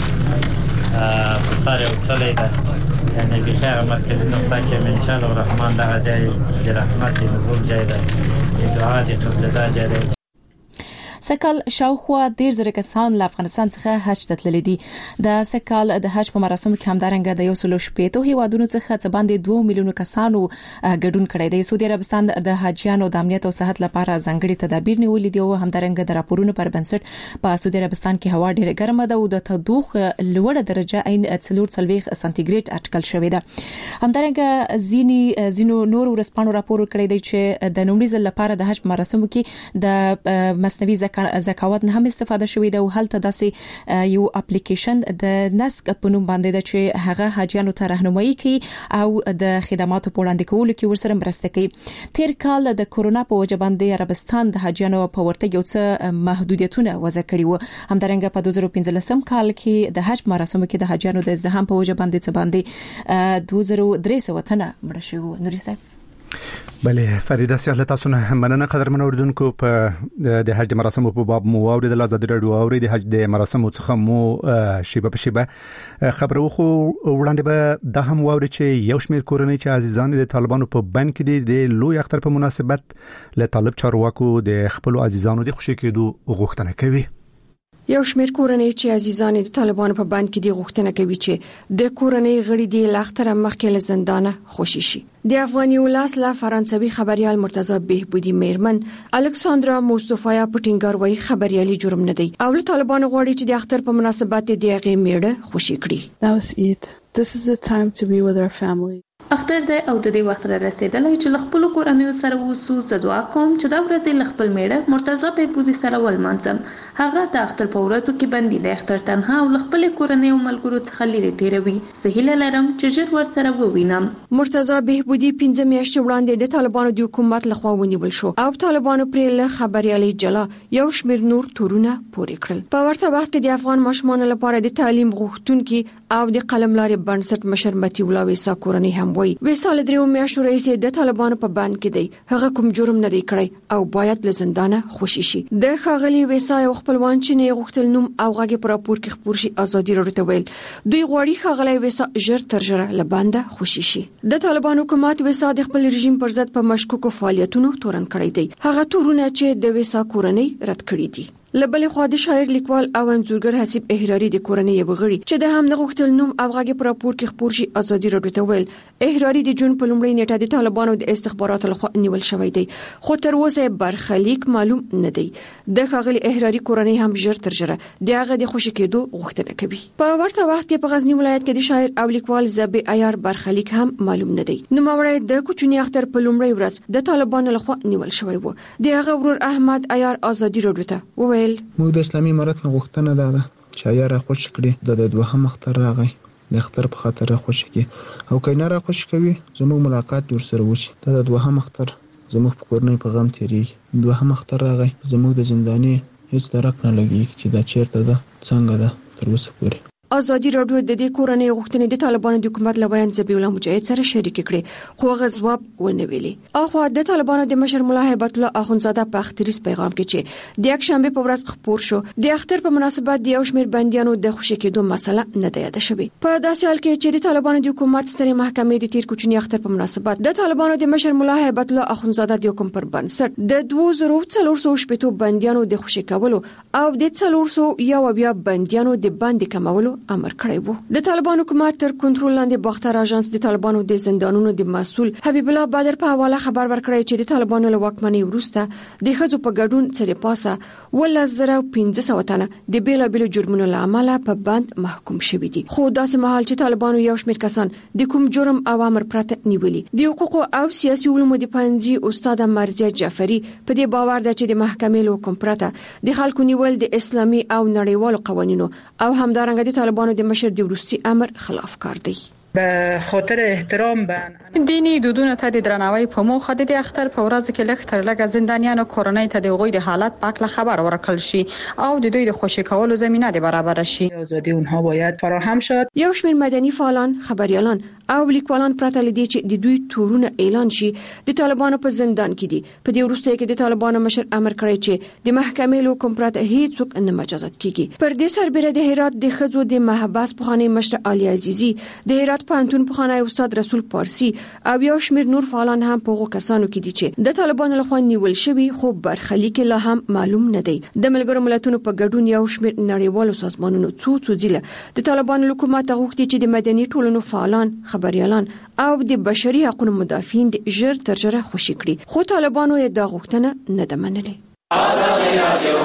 Speaker 13: فستاره وصلې ده، یعنی به خیر مرکزی نقطه کې ان شاء الله الرحمن دا جای د رحمت د نزول جای ده، دعا دې قبل دا جای ده.
Speaker 11: سکال شاوخوا ډیر زره کسان له افغانستان څخه حج ته تللي دي. د سکال د حج په مراسمو کې همدارنګه د یو سلو شپېتو هیوادونو څخه څه باندې دوه میلیونه کسانو ګډون کړی دی. سعودي عربستان د حاجیانو د امنیت او صحت لپاره ځانګړي تدابیر نیولې دي او همدارنګه د راپورونو پر بنسټ په سعودي عربستان کې هوا ډیره ګرمه ده او د تودوخه لوړه درجه عین څلور سلويخ سانتیګریډ اټکل شوې ده. همدارنګه زینی زینو نور ورسپانو راپور کړی دی چې د نومړي ځل لپاره د حج مراسمو کې د مصنوي زکاوت نه هم استفاده شوې ده او هلته داسې یو اپلیکیشن د نسک په نوم باندې ده چې هغه حاجیانو ته راهنمایي کوي او د خدماتو په وړاندې کولو کې ورسره مرسته کوي. تیر کال د کورونا په وجه باندې عربستان د حاجیانو په ورته یو څه محدودیتونه وضع کړي وو. همدارنګه په دوه زره پنځلسم کال کې د حج مراسمو کې د حاجیانو د ازدحام په وجه باندې څه باندې دوه زره درې سوه تنه مړه شوي. نوري صاحب
Speaker 1: بله فریده سیال تاسو نه مننه. قدرمن اوریدونکو په د حج مراسمو په باب مو اوریدل ازادي رادیو اوري د حج د مراسمو څخه مو شیبه په شیبه خبرو خو وړاندې به د هم اوري چې یو شمیر کورنۍ چې عزیزان د طالبانو په بند کې دي د لوی اختر په مناسبت له طالب چارواکو د خپل عزیزانو د خوشی کېدو غوښتنه کوي.
Speaker 14: یو شمیر کورنۍ چې عزیزان د طالبانو په بند کې دي غوښتنه کوي چې د کورنۍ غړي د لاختر مخکې له زندانه خوشی شي. د افغاني ولاس له فرانسوي خبريال مرتضی بهبودی میرمن الکساندرا مصطفی پټینګر وایي خبريالي جرم نه دی او له طالبانو غواړي چې د اختر په مناسبت د هغه میړه خوشی کړي.
Speaker 15: That was it. This is the time to be with our family.
Speaker 16: اختر د او د دې وخت را رسیدلای چې خپل کورنۍ سره وسو زدوا کوم چې دا ورځ له خپل میړه مرتضی بهبودی سره ولمنځم. هغه د اختر په ورځو کې بندي د اختر تنها او خپل کورنۍ او ملګرو څخه لري تیروي. زه لرم چې ژر ور سره ووینم.
Speaker 14: مرتضی بهبودی پنځه میاشتې وړاندې د طالبانو د حکومت لخوا ونیول شو او طالبانو پرې له خبريالي جلا یو شمیر نور تورونه پورې کړل. په ورته وخت کې د افغان ماشومان لپاره د تعلیم غوښتونکو او د قلملاري بنسټ مشر متي ولاوي سا کورنۍ هم وایي وصال دریو میاشتو رئیس د طالبانو په بند کې دی، هغه کوم جرم نه دی کړی او باید له زندانه خوشی شي. د ښاغلي وصال او خپلوان چې نه غوښتل نوم او غږی پر راپور کې خبر شي ازادي راډیو ته ویل دوی غواړي ښاغلي وصال ژر تر ژره له بنده خوشی شي. د طالبانو حکومت وصال د خپل رژیم پر ضد په مشکوکو فعالیتونو تورن کړی دی. هغه تورونه چې د وصال کورنۍ رد کړی دي. لبل خو د شاعر لیکوال او انځورګر حسیب احراری د کورنۍ یو غړي چې د هم غوښتل نوم او غږی پر راپور کې خبر شي ازادي راډیو ته ویل احراری د جون په لومړۍ نیټه د طالبانو د استخباراتو لخوا نیول شوی دی، خو تر اوسه برخلیک معلوم نه دی. د ښاغلي احراری کورنۍ هم ژر تر ژره د هغه د خوشی کېدو غوښتنه کوي. په ورته وخت کې په غزنی ولایت کې د شاعر او لیکوال زبی عیار برخلیک هم معلوم نه دی. نو موري د کوچنی اختر په لومړۍ ورځ د طالبانو لخوا نیول شوی و. د هغه ورور احمد عیار ازادي راډیو ته وویل
Speaker 2: موږ د اسلامي امارت نه غوښتنه ده چې عیار خوش کړي د دوهم اختر راغی د اختر په خاطر خوش کی او کینه را خوش کوي زموږ ملاقات ورسره وشي. د دوهم اختر زموږ په کورنۍ په غم تیریږي. دوهم اختر راغی زموږ د زنداني هیڅ درک نه لګي چې دا چیرته ده څنګه ده تر اوسه پورې.
Speaker 14: ازادي راډیو د دې کورنۍ غوښتنې د طالبانو د حکومت لویان ذبیح الله مجاهد سره شریک کړي خو هغه ځواب ونه ویلي. اخو د طالبانو د مشر مولا هیبت الله اخونزاده په اختریز پیغام کې چې د یک شنبه په ورځ خبر شو د اختر په مناسبت د یو شمېر بندیانو د خوشی کېدو مسله نه ده یاد شوې. په داسې حال کې چې د طالبانو د حکومت سترې محکمې د تیر کوچنی اختر په مناسبت د طالبانو د مشر مولا هیبت الله اخونزاده د حکم پر بنسټ د دوه زره څلور سوه شپږ بندیانو د خوشی کولو او د څلور سوه یو بیا بندیانو د باندې کمولو امر کړی وو. د طالبانو حکومت تر کنټرول لاندې باختر اژانس د طالبانو د زندانونو د مسؤل حبیب الله بدر په حواله خبر ورکړی چې د طالبانو له واکمنۍ وروسته د ښځو په ګډون سره پاسه ولس زره پنځه سوه تنه د بیلابیلو جرمونو له امله په بند محکوم شوي دي. خو داسې مهال چې طالبانو یو شمېر کسان د کوم جرم او امر پرته نیولي. د حقوقو او سیاسي علومو د پوهنځي استاد مرزیه جعفری په دې باور ده چې د محکمې له حکم پرته د خلکو نیول د اسلامي او نړیوالو قوانینو او همدارنګه د طالبانو د مشر د وروستي امر خلاف کار دی.
Speaker 17: به خاطر احترام به دینی دودونه ته د درناوي په موخه د اختر په ورځ کې لږ تر لږه زندانیانو کورنۍ ته د غوي د حالت په اړه خبر ورکړل شي او د دوی د خوشی کولو زمينه د برابر شي. ازادي اونها باید فراهم شد.
Speaker 14: یو شمېر مدني فعالان، خبريالان او لیکوالان پرته لدی چې د دوی تورونه اعلان شي د طالبانو په زندان کې دي. په دې وروسته کې د طالبانو مشر امر کړی چې د محکمې له حکم پرته هیڅوک نه مجازات کیږي. پر دې سربېره د هرات د خځو د محبس پخوانی مشر علي عزیزي، د هرات پانتون پخوانی استاد رسول پارسی او یو شمېر نور فعالان هم په هغو کسانو کې دي چې د طالبانو لخوا نیول شوي خو برخلیک لا هم معلوم نه دی. د ملګرو ملتونو په ګډون یو شمېر نړیوالو سازمانونو څو څو ځله د طالبانو حکومت غوښتي چې د مدني ټولنو فعالان، خبريالان او د بشري حقوقو مدافعین د ژر تر ژره خوشي کړي، خو طالبانو یې دا غوښتنه نه ده منلې. ازادي رادیو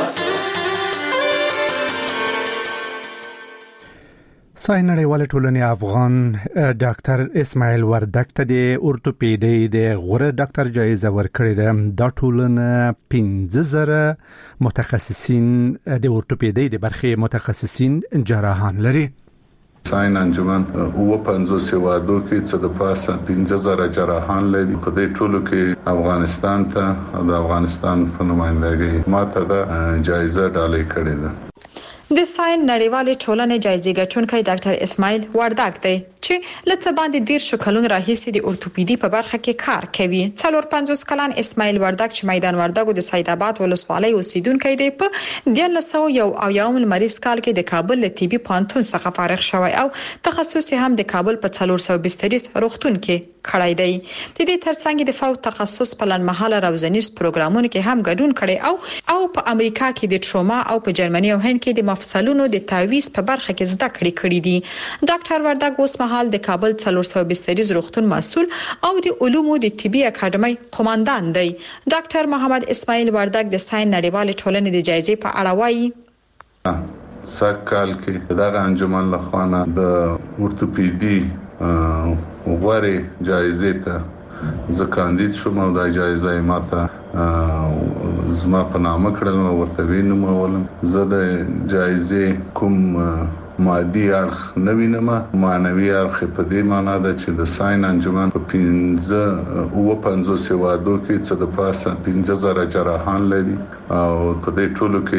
Speaker 1: ساين نړیوال ټولنې افغان ډاکټر اسماعیل وردک ته د اورتوپیډي د غوره ډاکټر جایزه ورکړې ده. دا ټولنه پنځه زره متخصصین د اورتوپیډي د برخې متخصصین جراحان لري.
Speaker 3: ساين انجمن او پنځوس وادو کې څه د پاسه پنځه زره جراحان لري. په دې ټولو کې افغانستان ته د افغانستان په نمائندګۍ ماته د جایزه ډالۍ کړې ده.
Speaker 18: د ساين نړیوال ټولنې جایزې ګټونکي ډاکټر اسماعیل وردک دی چې لڅ باندې ډیر شکلون راهیسي د اورتوپیډي په برخه کې کار کوي. څلور پنځوس کلن اسماعیل وردک چې میدان وردګو د سید آباد ولسوالۍ اوسیدونکی دی په د لسو یو او یوم مریض کال کې د کابل له طبي پانتون څخه فارغ شوی او تخصص هم د کابل په څلور سوه بستریز روغتون کې کړای دی. د دې ترڅنګ د فوت تخصص په لنمحاله روزنیز پروګرامونو کې هم ګډون کړي او او په امریکا کې د ټروما او په جرمني او هند کې د مفصلونو د تعویض په برخه کې زده کړې کړې دي. ډاکټر وردک اوس مهال د کابل څلور سوه بستریز روغتون مسؤل او د علومو د طبي اکاډمۍ قوماندان دی. ډاکټر محمد اسماعیل وردک د ساين نړیوال ټولنې د جایزې په اړه وایي
Speaker 3: سرکال کې دغه انجمن له خوانه د اورتوپیډي غوړې جایزې ته زه کاندید شوم او دا جایزه ماته زما په نامه کړل او ورته وینم. زه د جایزې کوم مادي اړخ نه وینم، معنوي اړخ په دې معنی ده چې د ساين انجمن په پنځه او پنځوس وادو کې څه د پاسه پنځه زره جراحان لري او په دې ټولو کې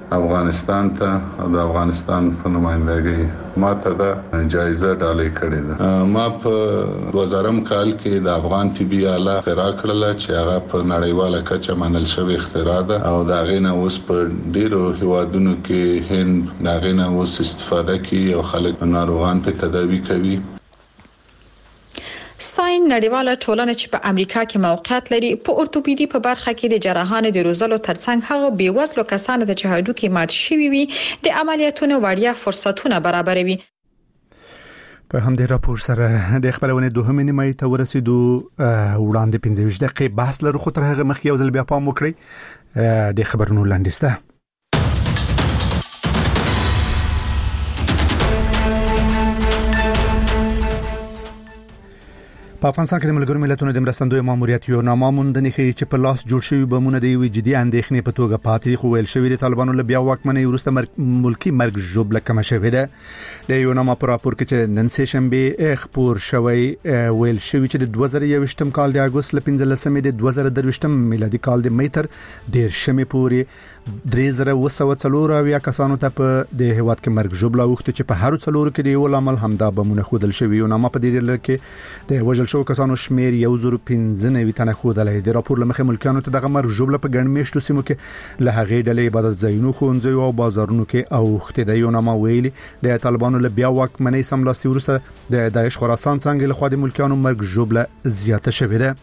Speaker 3: افغانستان ته د افغانستان په نمائندګۍ ماته د جایزه ډالۍ کړې ده. ما په دوه زره کال کې د افغان طبي آله اختراع کړل چې هغه په نړیواله کچه منل شوی اختراع ده او دا غینه اوس په ډیرو هیوادونو کې هند دا غینه اوس استفاده کوي او خلک ناروغان په تداوی کوي.
Speaker 18: ساين نړیواله ټولنه چې په امریکا کې موقعیت لري په اورتوپیدي په برخه کې د جراحانو د روزلو ترڅنګ هغه بیوزلو کسانو ته چې هډوکي مات شوي وي د عملیاتونو وړیا فرصتونه برابروي.
Speaker 1: په همدې راپور سره د خبرونه دوهمه نیمه ته ورسېدو. وړاندې پنځه دقیقې بحث لرو خو تر هغه مخکې یو ځل بیا پام وکړئ د خبرونو لاندسته. په افغانستان کې د ملګرو ملتونو د مرستندوی ماموریت یو ناماموندنې ښیي چې په لاس جوړ شوی بمونه د یوې جدي اندېښنې په توګه پاتې خو ویل شوی د طالبانو له بیا واکمنۍ وروسته ملکی مرګ ژوبله کمه شوې ده. د یو نامه پر راپور کې چې نن سه شنبه خبر شوی ویل شوی چې د دوه زره یوویشتم کال د اگست ل پنځلسمې د دوه زره درویشتم میلادي کال د میتر ډیر شمه پورې درې زره وسو څلور اویا کسانو ته په د هواد کې مرګ ژوبله وخت چې په هر څلور کې دی ول عمل همدا بمونه خودل شوی. یو نامه په دې لړ کې د وجل شو کسانو شمیر یو زره پنځه نوي تنه خودلې د راپور لمخې ملکانو ته دغه مرګ ژوبله په ګڼ میشتو سیمو کې له هغې ډلې عبادت ځایونو خونځي او بازارونو کې او خته د یو نامه ویلي د طالبانو له بیا واکمنۍ سملاسي ورسته د داعش خراسان څنګه له خوا د ملکانو مرګ ژوبله زیاته شوې ده.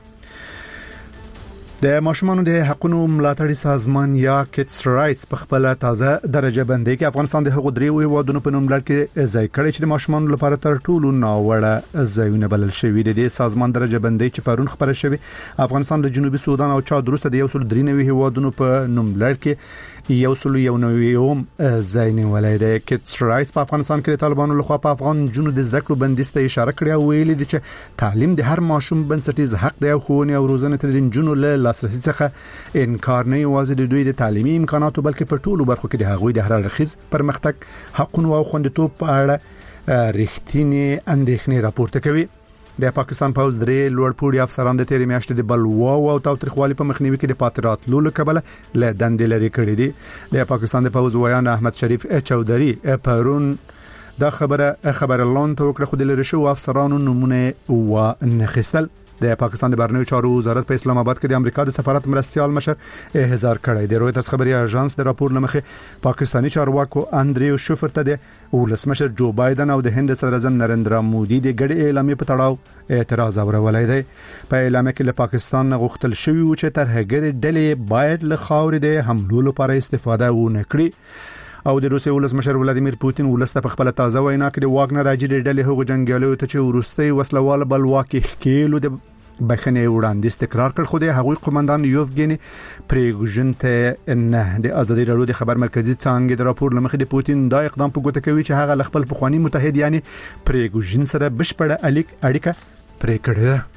Speaker 1: د ماشومانو د حقوقو ملاتړي سازمان یا کټس رائټس په خپل تازه درجه بندي کې افغانستان د حقوق دریو هیوادونو په نوم لړ کې ځای کړی چې د ماشومانو لپاره تر ټولو ناوړه ځایونه بلل شوی دی. د سازمان درجه بندي چې پرون خبره شوی افغانستان د جنوبي سودان او چاد وروسته د یو سل درې نوي هیوادونو په نوم لړ کې یو سل یو نوي اوم ځای نیولای دی. کټس رائټس په افغانستان کې د طالبانو لخوا په افغان جنو د زده کړو بندیز ته اشاره کړې او ویلي دي چې تعلیم د هر ماشوم بنسټیز حق دی او ښوونې او روزنه ته د جنو له لاسرسي څخه انکار نه یوازې د دوی د تعلیمي امکاناتو بلکې په ټولو برخو کې د هغوی د هر اړخیز پرمختګ حقوقو او خوندیتوب په اړه رښتینی اندېښنې راپورته کوي. د پاکستان پوز درې لوړ پوړي افسران د تیرې میاشتې د بلوا او تاوتریخوالي په مخنیوي کې د پاترات لولو کبله له دندې لري کړې دي. د پاکستان د پوز ویان احمد شریف چودري پرون دا خبره خبر اعلان ته وکړه خو د لری شو افسرانو نمونه و نخستل. د پاکستان د بهرنیو چارو وزارت په اسلام آباد کې د امریکا د سفارت مرستيال مشر احضار کړی دی. رويټرز خبري اژانس د راپور لمخې پاکستاني چارواکو اندریو شوفر ته د ولسمشر جو بایدن او د هند صدر اعظم نریندرا مودي د ګډ اعلامیې په تړاو اعتراض اورولای دی. په اعلامیه کې له پاکستان غوښتل شوی و چې ترهګر ډلې باید له خاورې د حملو لپاره استفاده ونه کړي او د روسي ولسمشر ولادیمیر پوتین ولسته په خپل تازه وینا کې د واګنر راجي ډلې هغو جنگیالو ته چې ورستي وسلوال بلواکي خېلو د بخنه وړاندې استقرار کړ خو د هغوی قومندان یوفګینی پریګوژن ته نه د ازادي راډیو د خبر مرکزی څنګه د راپور لمخې د پوتین دا اقدام په ګوته کوي چې هغه خپل پخوانی متحد یعنی پریګوژن سره بشپړه الیک اړیکه پرې کړې ده.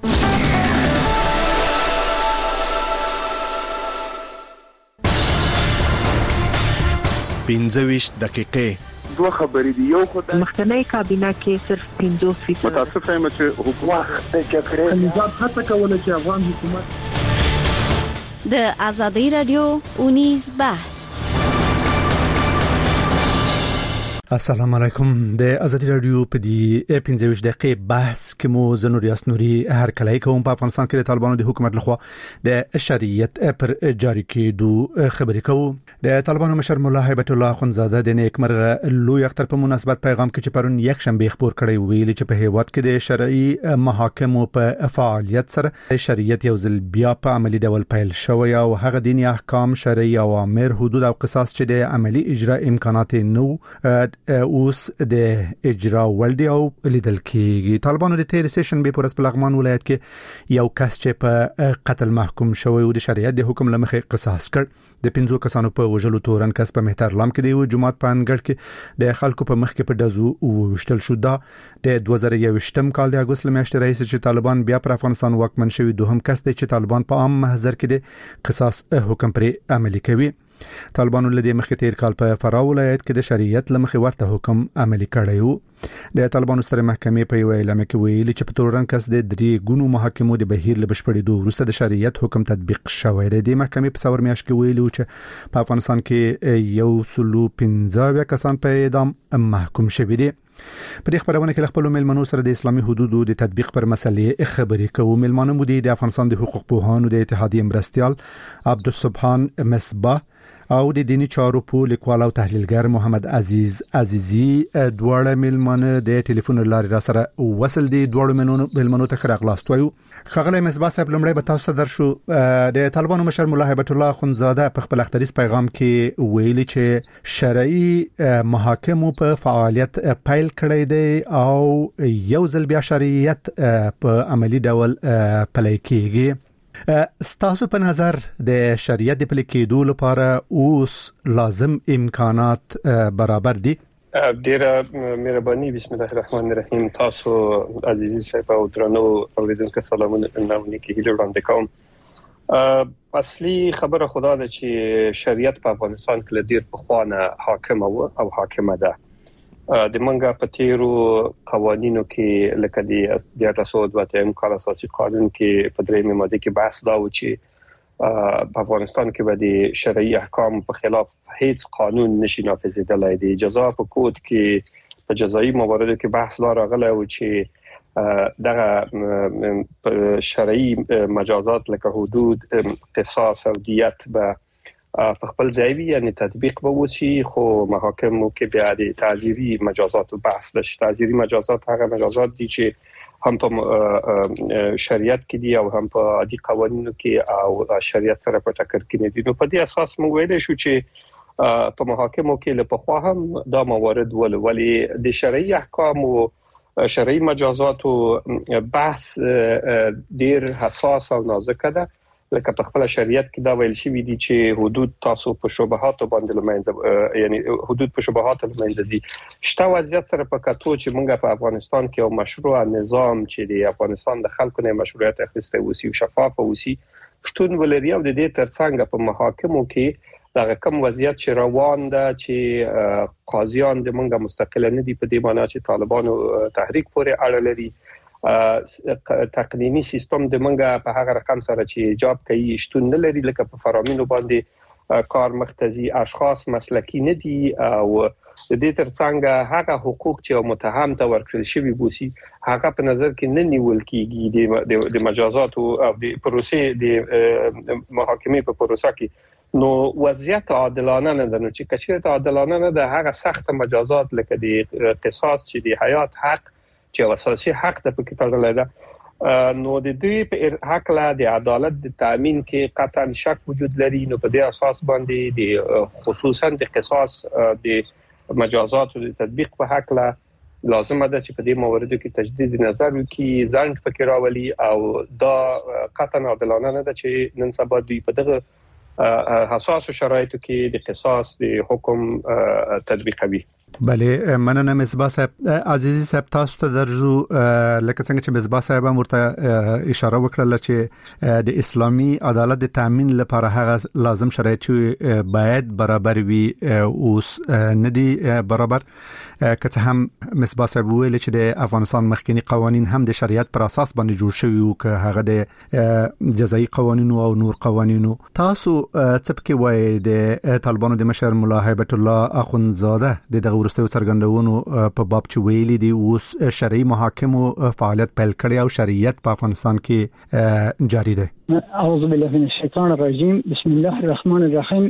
Speaker 19: پنځه دقیقې
Speaker 20: دوه خبرې دي. یو خو د
Speaker 21: مخکنی کابینه کې صرف پنځوس فیصد
Speaker 20: متاسفه یم چې حکومت د جګړې نظام هڅه کوله چې افغان حکومت
Speaker 10: د ازادي رادیو اونیز بحث.
Speaker 1: السلام علیکم. د ازادي رادیو په دې پنځه دقیقې بحث کې مو زنور یاسنوري هر کله کوم په افغانستان کې د طالبانو د حکومت لخوا د شریعت پر جاری کېدو خبرې کوو. د طالبانو مشر مولا هیبت الله خنزاده د نیکمرغه لوی اختر په مناسبت پیغام کې چې پرون یک شنبه خبر کړی ویل چې په هیواد کې د شرعي محاکمو په فعالیت سره شریعت یو ځل بیا په عملی ډول پیل شوی او هغه دینی احکام شرعي اوامر حدود او قصاص چې د عملی اجرا امکانات نو اوس د اجرا ولدي او لیدل کېږي. طالبانو د تیر سیشن به پرس په لغمان ولایت کې یو کس چې په قتل محکوم شوی او د شریعت د حکم لمخې قصاص کړ. د پنځو کسانو په وژلو تورن کس په مهترلام کې دی او جماعت په انګړ کې د خلکو په مخ کې په دزو وشتل شو. دا د دوه زره یوویشتم کال د اگست میاشتې رئیس چې طالبان بیا پر افغانستان واکمن شوی دوهم کس دی چې طالبان په عام محضر کې د قصاص حکم پر عملي کوي. طالبانو لدې مخکې تیر کال په فراه ولایت کې د شریعت لمخې ورته حکم عملي کړی و. د طالبانو ستر محکمې په ویلامه کې ویلي چې په تورن کس د درې ګونو محاکمو د بهیر له بشپړېدو وروسته د شریعت حکم تطبیق شوی دی. د محکمې په څور میاشت کې ویلي چې په افغانستان کې یو سلو پنځه کسان په اعدام محکوم شوي دي. په دې خبرونه کې خپل ملمنو سره د اسلامي حدودو د تطبیق پر مسلې خبرې کوو. ملمنو مو د افغانستان د حقوق پوهانو د اتحادیې مرستيال عبدالسبحان مصباح او د دینی چارو په لیکوال او تحلیلګر محمد عزیز عزیزی دواړه ملمنو د ټلیفون لارې را سره وصل دي. دواړو ملمنو ته خراغلاست وایو. خغله مصباح صاحب لمړی به تاسو در شو. د طالبانو مشر مولا هیبت الله اخونزاده په خپل اختریز پیغام کې ویلي چې شرعي محاکمو په فعالیت پیل کړی دی او یو ځل بیا شریعت په عملی ډول پلی کیږي. ستاسو په نظر د شریعت د پلي کېدو لپاره اوس لازم امکانات برابر دي؟
Speaker 7: ډیره مهرباني. بسم الله الرحمن الرحیم. تاسو عزیزي صاحب او درنو اوریدونکو سلامونه نامونه کې هیله وړاندې کوم. اصلي خبره خدا ده چې شریعت په افغانستان کې ډیر پخوانه حاکم او حاکمه ده. د منګه په تیرو قوانینو کې لکه د د رسول وته کال اساسي قانون کې په درېمه ماده کې بحث دا و چې په افغانستان کې به د شرعي احکام په خلاف هیڅ قانون نشي نافذېدلای. د جزا په کود کې په جزایي مواردو کې بحث لا راغلی و چې دغه شرعي مجازات لکه حدود، قصاص او دیت به په خپل ځای وي، یعنی تطبیق به وشي. خو محاکمو کې بیا د تعزیري مجازات بحث ده. تعزیري مجازات هغه مجازات دي چې هم په شریعت کې دي او هم په عادي قوانینو کې او شریعت سره په ټکر کې نه دي. نو په دې اساس موږ ویل شو چې په محاکمو کې له پخوا هم دا موارد ول ولي د شرعي احکام او شرعي مجازات بحث ډیر حساس او نازک ده. لکه په خپل شریعت کې دا ویل شوی دی چې حدود تاسو په شبهات باندې لمنځه، یعنی حدود په شبهات لمنځه دي. شته وضعیت سره په کتو چې موږ په افغانستان کې یو مشروع نظام چې د افغانستان د خلکو نه مشروعیت اخیسته وسی او شفاف وسی شتون ولري او د دې ترڅنګ په محاکمو کې دا کوم وضعیت چې روان ده چې قاضیان د موږ مستقل نه دي په دې معنی چې طالبانو تحریک پورې اړه لري. تقنینی سیستم د منګه په هغه رقم سره چې ایجاب کوي شتون نه لري. لکه په فرامینو باندې کار مختزي اشخاص مسلکی نه دي او د دې ترڅنګ هغه حقوق چې متهم ته ورکړل شوی بوسي هغه په نظر کې نه نیول کیږي د مجازات او د پروسې د محاکمې په پروسه کې. نو وضعیت عادلانه نه ده. نو چې کچېرته عادلانه نه ده هغه سخت مجازات لکه د قصاص چې د حیات حق چې اساسي حق ته پکې تړلې ده، نو د دې په حق لا د عدالت د تامین کې قطعا شک وجود لري. نو په دې اساس باندې د خصوصا د قصاص د مجازات او د تطبیق په حق لا لازم ده چې په دې موردو کې تجدید نظر وکړي، ځان فکر راولي او دا قطعا عادلانه نه ده چې نن سبا دوی په دغه حساس شرایطو کې د قصاص د حکم تطبیقوي.
Speaker 1: بله مننه مصباح صاحب. عزیزي صاحب تاسو ته درځو. لکه څنګه چې مصباح صاحب هم ورته اشاره وکړه چې د اسلامي عدالت د تامین لپاره هغه لازم شرایط باید برابر وي، اوس نه دي برابر. که څه هم مصباح صاحب ویل چې د افغانستان مخکنی قوانين هم د شریعت پر اساس باندې جوړ شوي او که هغه د جزایي قوانینو او نور قوانینو. تاسو څه پکې وایي د طالبانو د مشر مولا هیبت الله اخونزاده د دغه ورستیو څرګندونو په باب چې ویلي دی اوس شرعي محاکمو فعالیت پیل کړی او شریعت په افغانستان کې جاری دی؟
Speaker 4: اعوذ بالله من الشیطان الرجیم. بسم الله الرحمن الرحیم.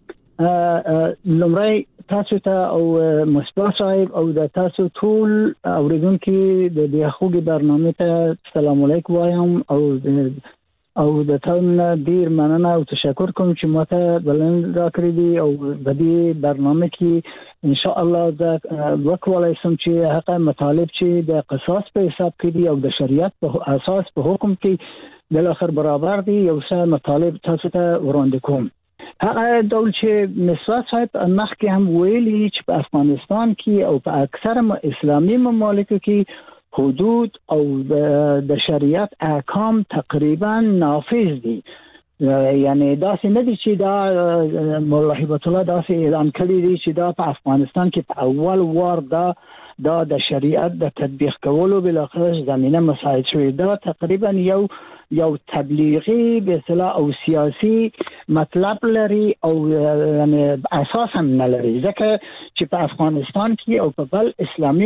Speaker 4: لمړی تاسو ته او مصباح صاحب او د تاسو ټول اوریدونکو د دې خوږی برنامه ته سلام علیکم وایم او او د تاسو ډیر مننه او تشکر کوم چې ماته بلند راکړی دي او د دې برنامه کې ان شاء الله دا وکولای سم چې هغه مطالب چې د قصاص په حساب کې دي او د شریعت په اساس په حکم کې د اخر برابر دي یو څه مطالب تاسو ته وړاندې کوم. هغه ډول چې مصباح صاحب مخکې هم ویلي چې په افغانستان کې او په اکثر اسلامي ممالکو کې حدود او د شریعت احکام تقریبا نافذ دي. یعنی دا څه نه دي چې دا مولا هبت الله دا څه اعلان کړی دی چې دا په افغانستان کې په اول وار دا دا د شریعت د تطبیق کولو بل اخر زمينه مساعد شوی. دا تقریبا یو یو تبلیغي به اصطلاح او سیاسي مطلب لري او یعنی اساس هم نه لري، ځکه چې په افغانستان کې او په بل اسلامي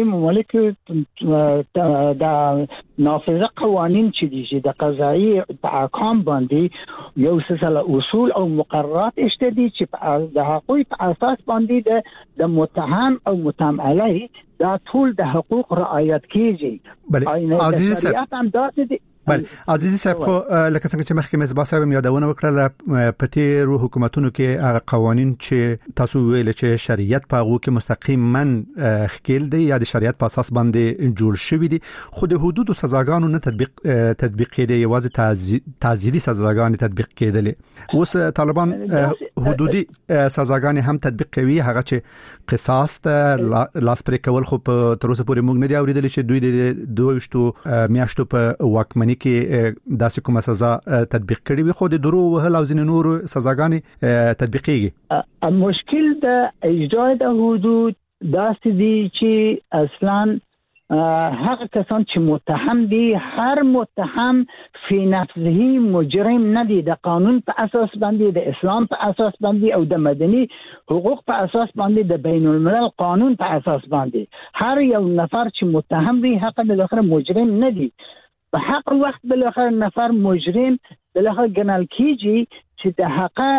Speaker 4: مملکت د نافذه قوانين چې دي چې د قضایي په احکام باندې یو سلسله اصول او مقررات شته دي چې د حقوق په اساس باندې د متهم او متهم علیه دا ټول د حقوق رعایت کیږي.
Speaker 1: بله عزیز صاحب بله عزیزي صاحب خو لکه څنګه چې مخکې مصباح صاحب یادونه وکړه په تیرو حکومتونو کې هغه قوانين چې تاسو ویل چې شریعت په هغه کې مستقیما خکېل دي یا د شریعت په اساس باندې جوړ شوی دي، خو د حدود او سزاګانو نه تطبیق تطبیق کېدی، یوازې تعزیري سزاګانې تطبیق کېدلې. اوس طالبان حدودي سزاګانې هم تطبیق کوي، هغه چې قصاص ته لاس پرې کول، خو په تر اوسه پورې موږ نه دی اوریدل چې دوی د دوه میاشتو په واکمنۍ کې داسې کومه سزا تطبیق کړي وي، خو د درو وهل او ځینې نور سزاګانې تطبیقيږي.
Speaker 4: مشکل د اجرا د حدود داسې دي چې اصلا هغه کسان چې متهم دي، هر متهم فی نفسه مجرم نه دي، د قانون په اساس باندې، د اسلام په اساس باندې او د مدني حقوق په اساس باندې، د بین الملل قانون په اساس باندې هر یو نفر چې متهم وي هغه د اخر مجرم نه دي. په حق وخت بل اخر نفر مجرم بل اخر ګڼل کیږي چې د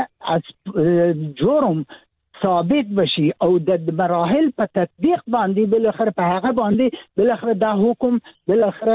Speaker 4: حق جرم ثابت بشي او د مراحل په تطبیق باندې بل اخر په هغه باندې بل اخر دا حکم بل اخر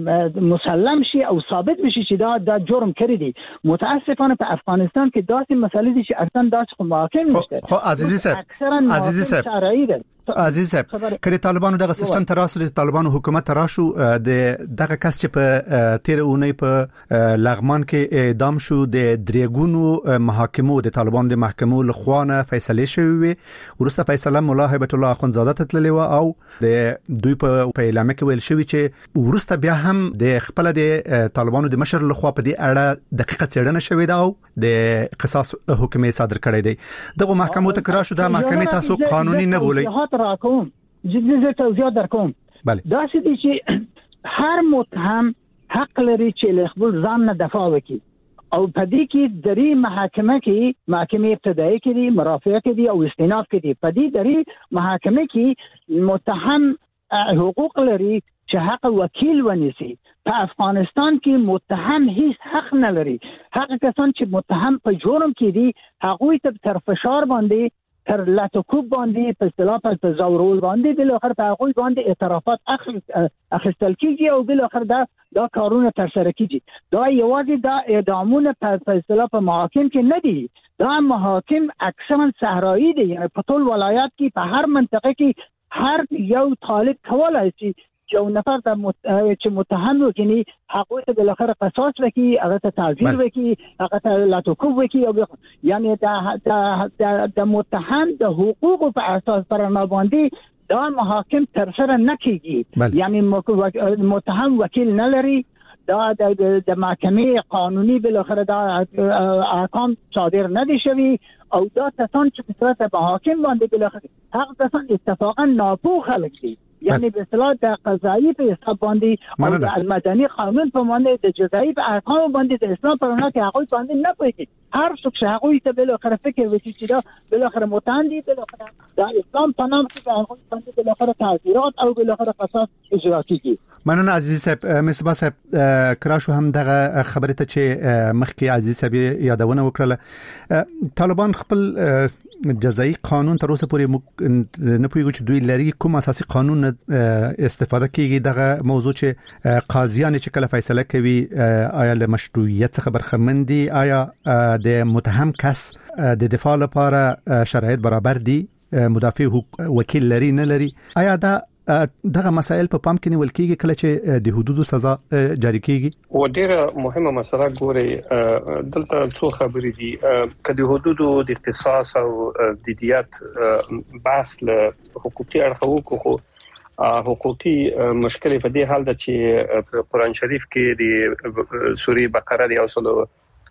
Speaker 4: مسلم شي او ثابت بشي چې دا د جرم کړی دی. متاسفانه په افغانستان کې داسې مسالې دي چې اصلا داسې محاکم نشته.
Speaker 1: خو عزیزي صاحب عزیزي صاحب عزیز صاحب کله طالبانو دغه سیستم تراسو د طالبانو حکومت تراشو د دغه کس چې په تیر اونۍ په لغمان کې اعدام شو د دریګونو محاکمو د طالبانو د محکمو لخوانه فیصله شوی، ورسته فیصله مولا هبت الله اخوندزاده تتللی و او د دوی په اعلامیه کې ویل شوی چې ورسته بیا هم د خپل د طالبانو د مشر لخوا په دې اړه دقیقه څېړنه شوې ده او د قصاص حکم صادر کړی دی. دغه محکمو ته کراشو د محکمې تاسو قانوني نه بولئ
Speaker 4: راکوم جدي توضیح درکوم.
Speaker 1: بله
Speaker 4: دا څه دي چې هر متهم حق لري چې له خپل ځان نه دفاع وکړي او په دې کې درې محاکمه کې محکمه ابتدایي کې دي، مرافعه کې دي او استئناف کې دي. په دې درې محاکمه کې متهم حقوق لري چې حق وکیل ونیسي. په افغانستان کې متهم هیڅ حق نه لري. هغه کسان چې متهم په جرم کې دي هغه ته تر فشار باندې تر لاتوکوب باندې په اصطلاح په زورول باندې بل اخر په هغه باندې اعترافات اخیستل کیږي او بل اخر دا دا کارونه تر سره کیږي. دا یوازې دا اعدامونه په اصطلاح په محاکم کې نه دي، دا محاکم اکثرا صحرایی دي، یعنی په ټول ولایات کې په هر منطقه کې هر یو طالب کولای شي یو نفر د مت... چې متهم وکړي هغه ته بل اخر قصاص وکړي، هغه ته تعزیر وکړي، هغه ته لاتوکوب وکړي او یعنی د د متهم د حقوق په اساس پر نه باندې دا محاکم تر سره نه کیږي. یعنی متهم وکیل نه لري، دا د د محکمې قانوني بل اخر دا احکام صادر نه دي شوی او دا کسان چې په صورت محاکم باندې بل اخر هغه کسان اتفاقا ناپوه خلک دي، یعنی به اصطلاح د قضایی په حساب باندې او د المدني قانون په باندې د جزایی په احکام باندې د اسلام پر نه کې هغه باندې نه پوهیږي. هر څوک چې هغه ته بل اخر فکر وکړي چې دا بل اخر متاندي بل اخر د اسلام په نام کې هغه باندې بل اخر تعزیرات او بل اخر قصاص اجرا کیږي.
Speaker 1: مننه عزیز صاحب. مصباح صاحب کراشو هم دغه خبره ته چې مخکې عزیز صاحب یادونه وکړه، طالبان خپل جزایی قانون تر اوسه پورې نه پوهیږي چې دوی لري کوم اساسي قانون استفاده کوي. دغه موضوع چې قاضیان چې کله فیصله کوي آیا له مشروعیت څخه برخمن دي، آیا د متهم کس د دفاع لپاره شرایط برابر دي، مدافع وکیل لري نه لري، آیا دا دغه مسائل په پام کې نیول کېږي کله چې د حدودو سزا جاری کېږي؟
Speaker 6: و ډیره مهمه مسله ګوري دلته څو خبرې دي. کله د حدودو د قصاص او د دیت بحث له حقوقي اړخو خو حقوقي مشکل په دې حال ده چې قرآن شریف کې د سورې بقره د اوسلو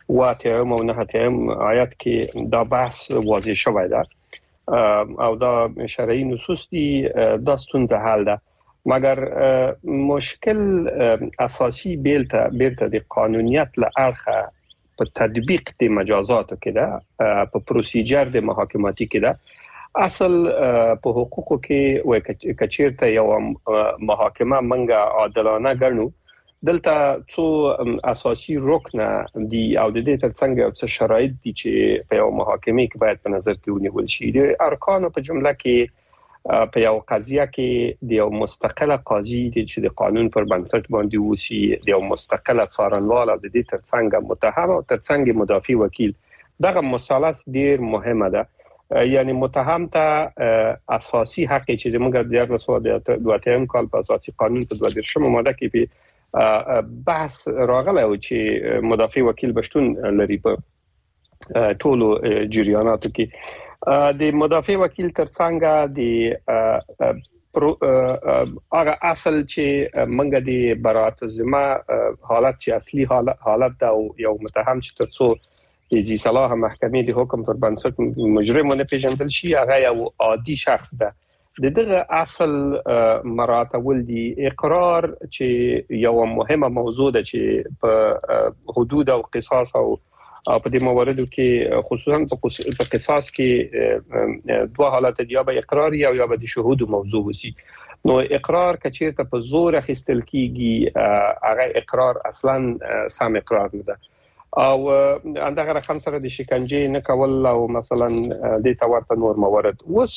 Speaker 6: واتیم او نه اتیم آیات کې دا بحث واضح شوی ده او دا شرعي نصوص دي دا ستونزه حل ده مګر مشکل اساسي بیلته بیلته د قانونیت له اړخه په تطبیق د مجازاتو کې ده په پروسیجر د محاکماتي کې ده اصل په حقوقو کې وای کچیرته یو محاکمه منګه عادلانه ګڼو دلته څو اساسي رکن دي او د دې ترڅنګ یو څه شرایط دي چې په یو محاکمه کې باید په نظر کې ونیول شي د ارکانو په جمله کې په یو قضیه کې د یو مستقله قاضي چې د قانون پر بنسټ باندې وسی د یو مستقله څارنوال او د دې ترڅنګ متهم او ترڅنګ مدافع وکیل دغه مثلث ډیر مهمه ده یعنی متهم ته اساسي حق چې موږ د یو دواتیم کال په اساسي قانون په دوه دیرشم ماده کې بحث راغلی و چې مدافع وکیل بشتون لري په ټولو جریاناتو کې د مدافع وکیل ترڅنګ د هغه اصل چې منګه د برائت الذمه حالت چې اصلي حالت دا یو متهم چې ترڅو د ذی صلاح محکمې د حکم پر بنسټ مجرم نه پیژندل شي هغه یو عادي شخص ده د دغه اصل مراتب دي اقرار چې یو مهمه موضوع ده چې په حدود او قصاص او په دې مواردو کې خصوصا په قصاص کې دوه حالات دي یا به اقرار یا یا به شهود موضوع وسی نو اقرار کچیرته په زور اخیستل کیږي هغه اقرار اصلا سم اقرار نه ده او اندغه رقم سره د شکنجه نه کول او مثلا د تورته نور موارد وس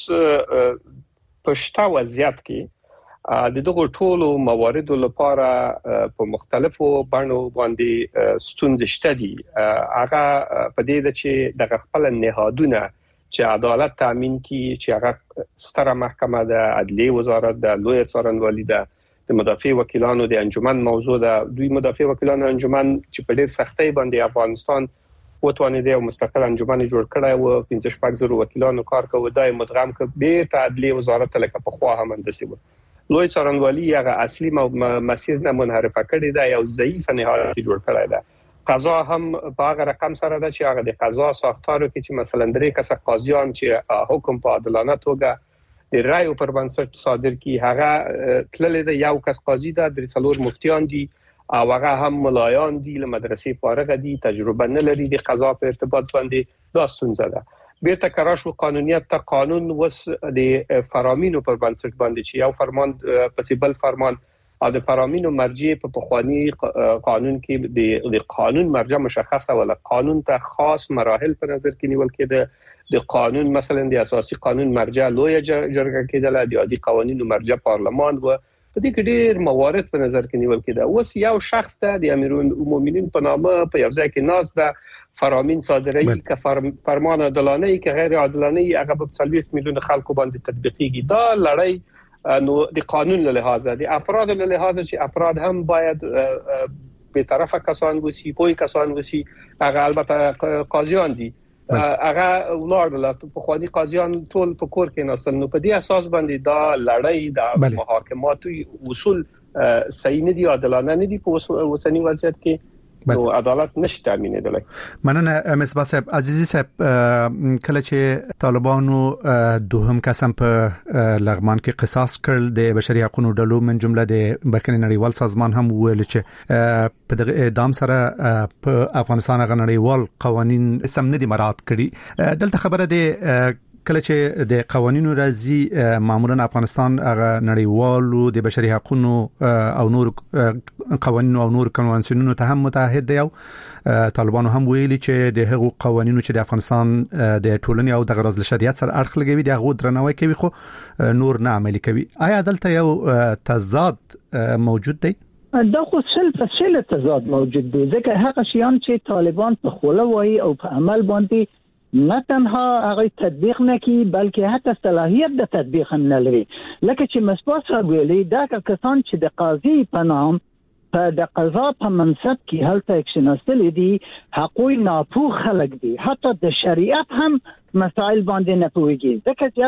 Speaker 6: پښتا وضعیت کې د دغه ټولو مواردو لپاره په مختلفو بڼو باندې ستونزې شته دي هغه په دې چې د خپل نهادونه چې عدالت تامین کړي چې هغه ستره محکمه د عدلیه وزارت د لوی څارنوالي د مدافع وکیلانو د انجمن موضوع ده دوی مدافع وکیلانو انجمن چې په ډېر سختۍ باندې افغانستان وتوانید یو مستقل انجمن جوړ کړی و پنځه شپږ زره وکیلانو کار کوي دای مدغم ک به ته عدلیه وزارت لکه په خوا هم اندسي و لوی څارنوالي هغه اصلي مسیر نه منحرفه کړی دا یو ضعیف نهاد جوړ کړی دا قضا هم په هغه رقم سره ده چې هغه د قضا ساختارو کې چې مثلا درې کس قاضیان چې حکم په عادلانه توګه د رایو پر بنسټ صادر کی هغه تللې ده یو کس قاضي ده د څلور مفتیان دي او هغه هم ملایان دي له مدرسې فارغ دي تجربه نه لري د قضا په ارتباط باندې دا ستونزه ده بیرته کراشو قانونیت ته قانون وس د فرامینو پر بنسټ باندې چې یو فرمان پسیبل فرمان او د فرامینو مرجع په پخوانی قانون کې د قانون مرجع مشخصه ولا قانون ته خاص مراحل په نظر کې نیول کېده د قانون مثلا د اساسي قانون مرجع لوی جرګه کېدل د عادي قوانینو مرجع پارلمان و په دې کې ډېر موارد په نظر کې نیول کېده اوس یو شخص ته د امیرالمؤمنین په نامه په یو ځای کې ناز ده فرامین صادري که فرمان عادلانه ای که غیر عادلانه ای هغه په څلوېښت میلیون خلکو باندې تطبیقيږي دا لړۍ نو د قانون له لحاظه د افراد له لحاظه چې افراد هم باید به طرفه کسان وسی پوی کسان وسی هغه البته قاضیان دي هغه ولر په خواني قاضیان ټول په کور کې ناستل نو په دې اساس باندې دا لړۍ د محاکماتو اصول صحیح نه دي عادلانه نه دي په وسنی وضعیت کې نو عدالت نشته تامینېدلی
Speaker 1: مننه مصباح صاحب عزیزي صاحب کله چې طالبانو دوهم قسم په لغمان کې قصاص کړل د بشري حقوقو ډلو من جمله د بین‌المللي نړیوال سازمان هم ویل چې په دغه اعدام سره په افغانستان غو نړیوال قوانين سم نه دي مراعات کړي دلته خبره ده کله چې د قوانینو راځي معمولا افغانستان هغه نړیوالو د بشري حقوقو او نور قوانینو او نور کنوانسیونونو ته هم متحد دی او طالبانو هم ویلي چې د هغو قوانینو چې د افغانستان د ټولنې او د غرض شریعت سره اړخ لګوي د هغو درناوی کوي خو نور نه عملي کوي آیا دلته یو تضاد موجود دی
Speaker 4: دا خو سل په سل تضاد موجود دی ځکه هغه شیان چې طالبان په خوله وایي او په عمل باندې نه تنها هغه تطبیق نه کی بلکې حتی صلاحیت د تطبیق هم نه لري لکه چې مصباح ویلي دا کسان چې د قاضي په نام په د قضا په منصب کې هلته اکشناستل دي حقوق ناپوه خلک دي حتی د شریعت هم مسائل باندې نه پوهیږي ځکه چې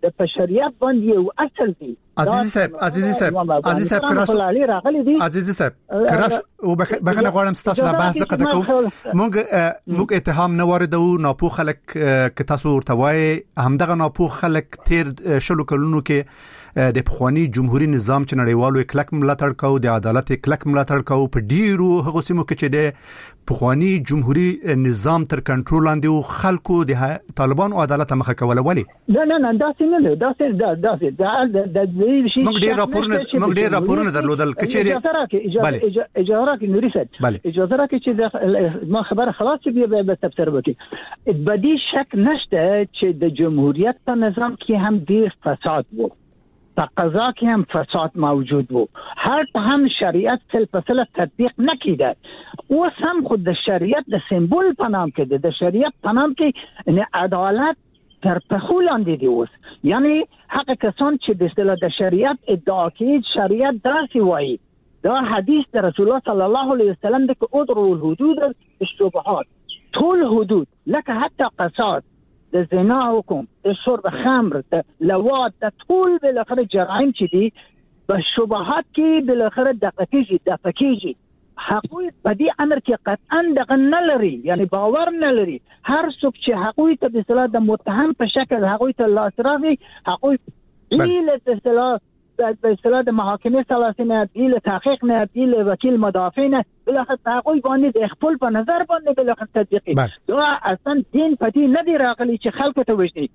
Speaker 4: د شریعت باندې یو اصل دی.
Speaker 1: عزیز صاحب عزیز صاحب عزیز صاحب کراش عزیز صاحب کراش او بخنه غواړم ستاسو د بحث قطع کوم. موږ موږ اتهام نه واردو ناپوه خلک ک تاسو ورته وای همدغه ناپوه خلک تیر شلو کلونو کې د پخوانی جمهوریت نظام چې نړیوالو کلک ملاتړ کاو د عدالت کلک ملاتړ کاو په ډیرو هغه سیمو کې چې د پخوانی جمهوریت نظام تر کنټرول لاندې او خلکو د طالبانو عدالت مخه کوله. ولی
Speaker 4: نه نه نه دا څنګه نه دا څنګه دا دا د دې شي
Speaker 1: موږ ډیر راپورونه موږ ډیر راپورونه درلودل کچېری
Speaker 4: اجازه اجازه راکې نوري صاحب اجازه راکې چې ما خبره خلاص چې به تفسیر وکړي. بدی شک نشته چې د جمهوریت په نظام کې هم ډیر فساد وو، په قضا کې هم فساد موجود وو، هر هم شریعت تل په تل تطبیق نکیده. اوس هم خود د شریعت د سمبول په نام کې د شریعت په نام کې نه عدالت تر پخو لاندې دی. اوس یعنی حق کسان چې د اصطلاح د شریعت ادعا کوي شریعت داسې وایي، دا حدیث د رسول الله صلی الله علیه وسلم د ادرو الحدود الشبهات، ټول حدود لکه حتی قصاص، د زنا حکم، د شرب خمر، د لواط، د ټول بالاخره جرایم چې دي په شبهات کې بالاخره دقیق کیږي دقیق کیږي. حقوی په دې امر کې قطعا دغه نه لري، یعنی باور نه لري. هر څوک چې حقوی ته د اصطلاح د متهم په شکل حقوی ته لاس راغی، حقوی ایله د اصطلاح د اصطلاح د محاکمه ثلاثه ایله تحقیق نه ایله وکیل مدافع نه بالاخره حقوی باندې د خپل په نظر باندې بالاخره تطبیقي. دا اصلا دین په دې نه دی راغلی چې خلکو ته وژني.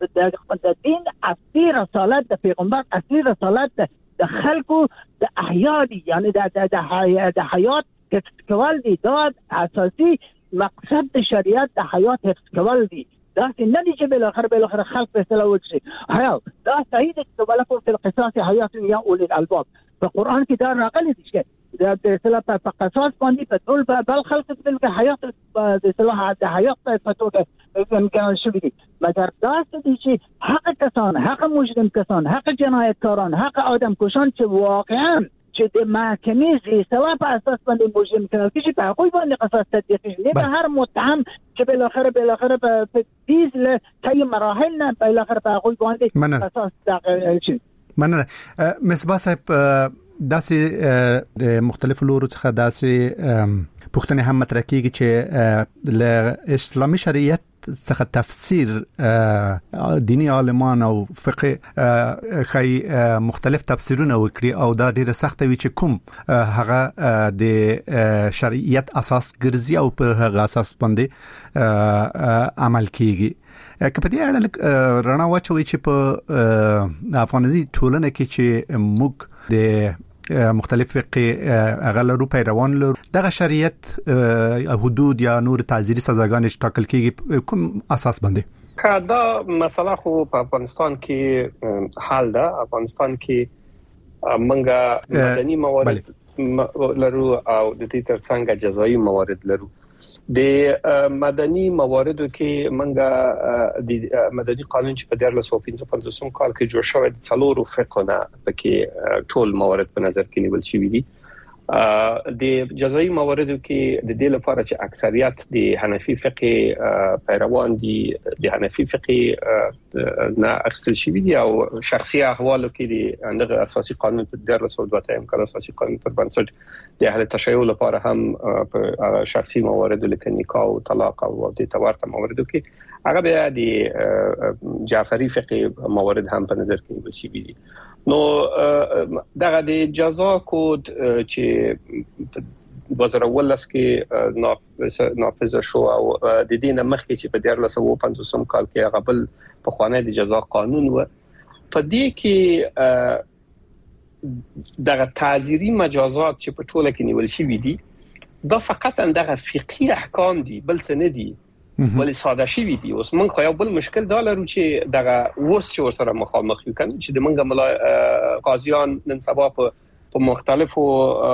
Speaker 4: د دین اصلي رسالت د پیغمبر اصلي رسالت د خلکو د احیا دي، یعنی د د د حیات حفظ کول دي. دا اساسي مقصد د شریعت د حیات حفظ کول دي. دا څنګه دي چې بالاخره بالاخره خلق په اصطلاح وشي حیا. دا صحیح دي چې ولکم فی القصاص حیات یا اولي الالباب. په قران کې دا راغلي دي چې د اصطلاح په قصاص باندې په ټول بل خلق د حیات د اصطلاح د حیات په توګه امکان شوی دي. مګر دا څه چې حق کسان، حق مجرم کسان، حق جنایتکاران، حق آدم کشان چې واقعا چې د محکمې زیرسوا په اساس باندې مجرم کړل چې په هغوی باندې قصاص تطبیق شي. نه به هر متهم چې بالاخره بالاخره په تیز له طی مراحل نه بالاخره په هغوی باندې قصاص تطبیق شي.
Speaker 1: مننه. مصباح صاحب داسې د مختلفو لورو څخه داسې پوښتنې هم مطرح کیږي چې له اسلامي شریعت څخه تفسیر دینی عالمان او فقه خی مختلف تفسیرونه وکړي او دا ډیره سخت وي چې کوم هغه د شریعت اساس ګرځي او په هغه اساس باندې عمل کیږي. که په دې اړه رڼا واچوي چې په افغاني ټولنه کې چې موږ د مختلف فقه هغه لرو پیروان لرو دغه شریعت حدود یا نور تعزیری سزاګانې ټاکل کیږي کوم اساس باندې؟
Speaker 6: دا مسله خو په افغانستان کې حل ده. افغانستان کې منګه مدني موارد لرو او د دې ترڅنګ جزایي موارد لرو. د مدني مواردو کې منګه د مدني قانون چې په دیارلس او پنځه پنځوسم کال کې جوړ شوی د څلورو فقهونه پکې ټول موارد په نظر کې نیول شوی دي. د جزایي مواردو کې د دې لپاره چې اکثریت د حنفي فقه پیروان دي، د حنفي فقه نه اخیستل شوی دي او شخصي احوالو کې د دغه اساسي قانون په دیارلس او دوه کال اساسي قانون پر بنسټ د اهل تشیع لپاره هم په شخصي مواردو لکه نکاح او طلاق او د تورته مواردو کې هغه بیا د جعفری فقه موارد هم په نظر کې نیول شوی دي. نو دغه د جزا کود چې وزیر ولس کې نافذ شو او د دې نه مخکې چې په دیارلس او پنځوسم کال کې هغه بل په خوانه د جزا قانون و په دې کې دغه تعزیری مجازات چې په ټوله کې نیول شوی دي دا فقط اندغه فقهي احکام دي بل څه نه دي ولی ساده شوی دي. اوس موږ خو یو بل مشکل دا لرو چې دغه وس چې ورسره مخامخ یو کنه چې د موږ قاضیان نن سبا په مختلفو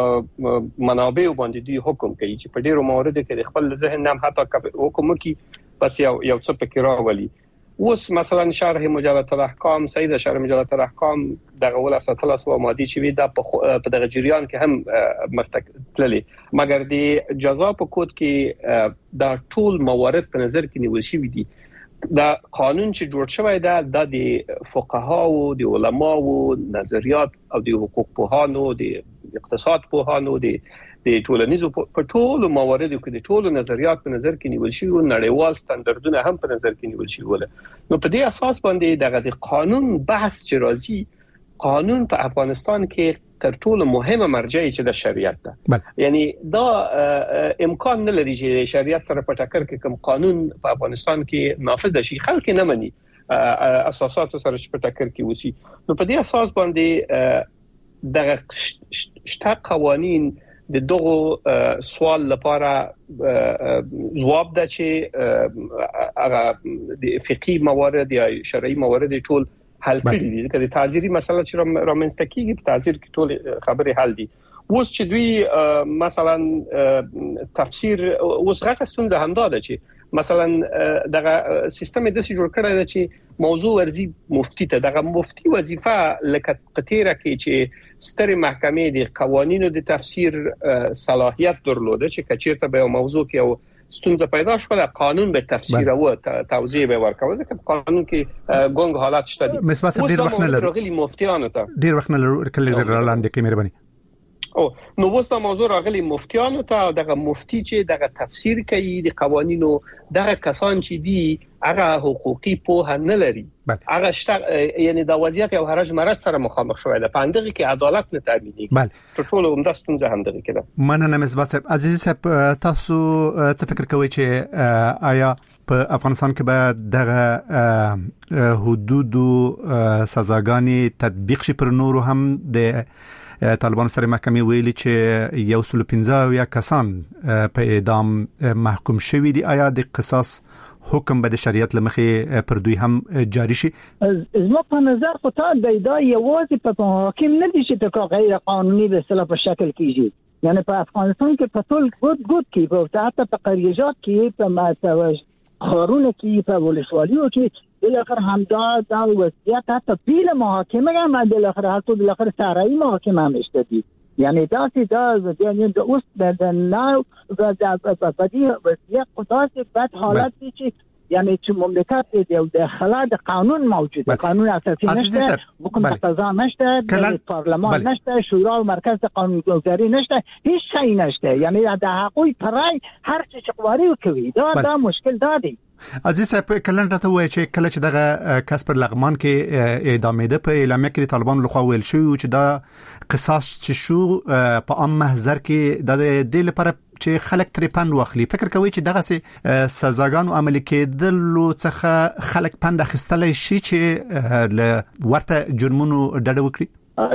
Speaker 6: منابع باندې دی حکم کوي چې په ډیرو مواردو کې د خپل ذهن نام حتی حکم کوي بس یو یو څه پکې راولي. اوس مثلا شرح مجلد الاحکام سید شرح مجلد الاحکام دغه ول اساس او مادي چې وی د په دغه جریان کې هم مختللی مګر د جزا په کود کې دا ټول موارد په نظر کې نیول شوی دي. دا قانون چې جوړ شوی دا د فقهاو د علماو نظریات او د حقوق پوهانو د اقتصاد پوهانو د د ټولنیزو په ټولو مواردو کې د ټولو نظریات په نظر کې نیول شي او نړیوال ستاندردونه هم په نظر کې نیول شي ول نو په دې اساس باندې دغه د قانون بحث چې راځي قانون په افغانستان کې تر ټولو مهمه مرجع چې د شریعت ده یعنی دا امکان نه لري چې شریعت سره په ټکر کې کوم قانون په افغانستان کې نافذ شي خلک نه مني اساسات سره په ټکر کې وسی نو په دې اساس باندې دغه شته قوانين د دغه سوال لپاره جواب ده چې هغه د فقهي موارد یا شرعي موارد ټول حل کړي دي ځکه د تعزیري مسله چې رامنځته کیږي په تعزیر کې ټول خبرې حل دي اوس چې دوی مثلا تفسیر اوس غټه ستونزه هم ده چې مثلا دغه سیستم د څه جوړ کړی دی چې موضوع ورزي مفتی ته دغه مفتی وظیفه لکه قطیره کې چې ستر محکمې د قوانینو د تفسیر صلاحیت درلوده چې کچیرته به موضوع کې او ستونزه پیدا شوه قانون به تفسیر او توضیح به ورکوي ځکه قانون کې ګونګ حالات شته دي
Speaker 1: مس بس ډیر وخت نه
Speaker 6: لري مفتیانو ته
Speaker 1: ډیر وخت نه لري کله زر لاندې کې مهرباني
Speaker 6: او نو وسته موضوع راغلي مفتیانو ته دغه مفتی چې دغه تفسیر کوي د قوانینو دغه کسان چې دي هغه حقوقي په نه لري هغه شته یعنی د وضعیت او هرج مرز سره مخامخ شوی ده پاندغه کې عدالت نه تامینېږي ټول هم د ستونزه هم دغه کده
Speaker 1: مننه مس عزیز صاحب تاسو څه فکر کوئ چې آیا په افغانستان کې به دغه حدود سزاګانې تطبیق شي پر نورو هم د طالبان سره محکمې ویلي چې یو سل پنځه یا کسان په اعدام محکوم شوي دي آیا د قصاص حکم به د شریعت لمخې پر دوی هم جاری شي
Speaker 4: زما په نظر خو ته د دا یوازې په حاکم نه دي چې د غیر قانوني به اصطلاح په شکل کیږي یعنی په افغانستان کې په ټول ګډ ګډ کې په حتی په قریجات کې په ماتوج خارونه کې په ولسوالیو کې د اخر همدا دا وضعیت حتی پیل محاکمه هم د اخر حتی د اخر سرایی محاکمه هم شته دي یعنی دا چې دا یعنی د اوس د ناو د بدی وضعیت خاصه بد حالت دي چې یعنی چې مملکت دی د خلا د قانون موجوده قانون اساسي نشته حکم قضا نشته پارلمان نشته شورا او مرکز قانونگذاری نشته هیڅ شی نشته یعنی د حقوق پرای هر څه چقواري کوي دا دا مشکل دادی
Speaker 1: عزیز صاحب کلن راته وایي چې کله چې دغه کس پر لغمان کې اعدام ده په اعلامیه کې طالبان لخوا ویل شو چې دا قصاص چې شو په عام محضر کې د دې لپاره چې خلک ترې پند واخلي فکر کوي چې دغه سه سزاګانو عملي کېدل څخه خلک پند اخیستلای شي چې ل ورته جرمونو ډډه وکړي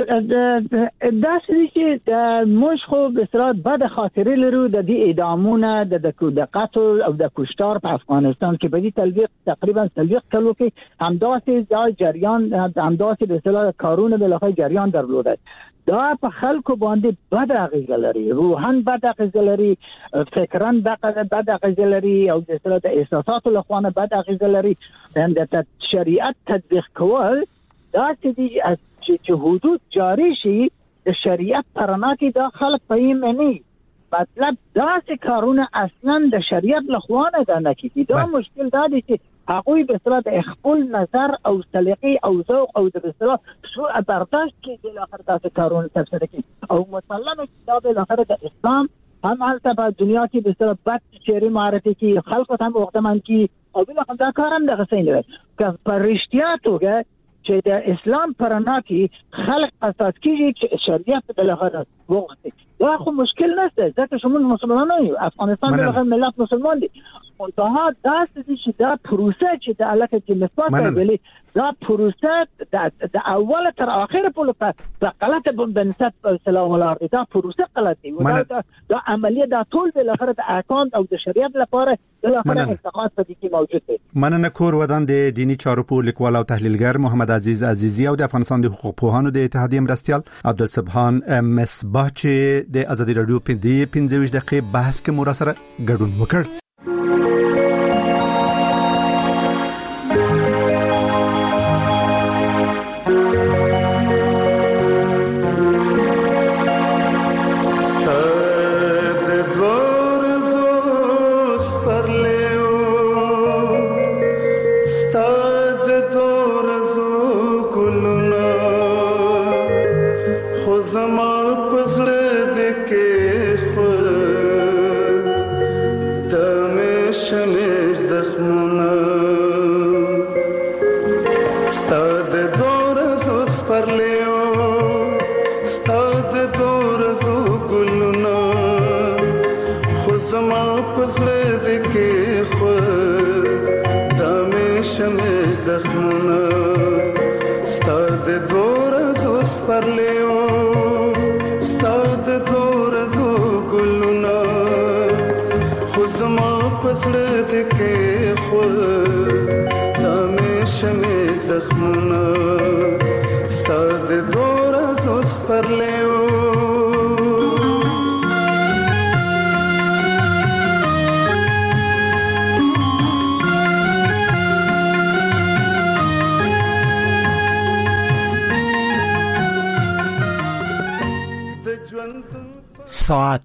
Speaker 4: دا چې د موږ خو به سرات بد خاطرې لرو د دې اعدامونه د د قتل او د کشتار په افغانستان کې په دې تلويق تقریبا تلويق کلو کې همداسې دا جریان همداسې به سرات کارونه به لخوا جریان درلوده دا په خلکو باندې بد اغیزه لري روحان بد اغیزه لري فکران بد اغیزه لري او د سرات احساسات لخوا بد اغیزه لري د شریعت تطبیق کول دا چې چې حدود جاری شي د شریعت پرنا کې دا خلک په معنی مطلب دا چې کارونه اصلا د شریعت لخوانه ده نه کیږي دا مشکل دا دی چې هغه به صورت خپل نظر او سلیقه او ذوق او د صورت سوء برداشت کې د اخر تاسو کارونه تفسیر کوي او مثلا دا د اخر د اسلام هم حالت په دنیا کې د صورت بد چیرې معرفي کې خلق هم وختمان کې او بل هم دا کارم د غسین دی که پرشتیا توګه چې د اسلام پرنا کې خلق اساس کیږي چې شریعت د لغره وخت دا خو مشکل نشته ځکه چې موږ مسلمانان یو افغانستان د لغره ملت مسلمان دي منتها دا چې دا پروسه چې د علاقه کې مثبت ویلي دا پروسه د اوله تر اخره په غلطه بنسټ سلام الله دا پروسه غلطه دا دا عملیه دا ټول د لغره د اکاونټ او د شریعت لپاره د لغره اعتقاد په دې کې موجود دي
Speaker 1: مننه کور ودان د دینی چارو په لیکوال او تحلیلګر محمد عزیز عزیزی او د افغانستان د حقوق پوهانو د اتحادیه مرستيال عبدالسبحان مصباح چې د ازادي رادیو په دې پنځه ویشت دقیقې بحث کې مو سره ګډون وکړ
Speaker 8: پسړه دې کې خو دمه شمه زخمونه ستاد دور زوس پرلیو ستاد دور زو ګلونه خو زما پسړه دې کې خو دمه شمه زخمونه ستاد دور زوس پرلیو
Speaker 9: ساعت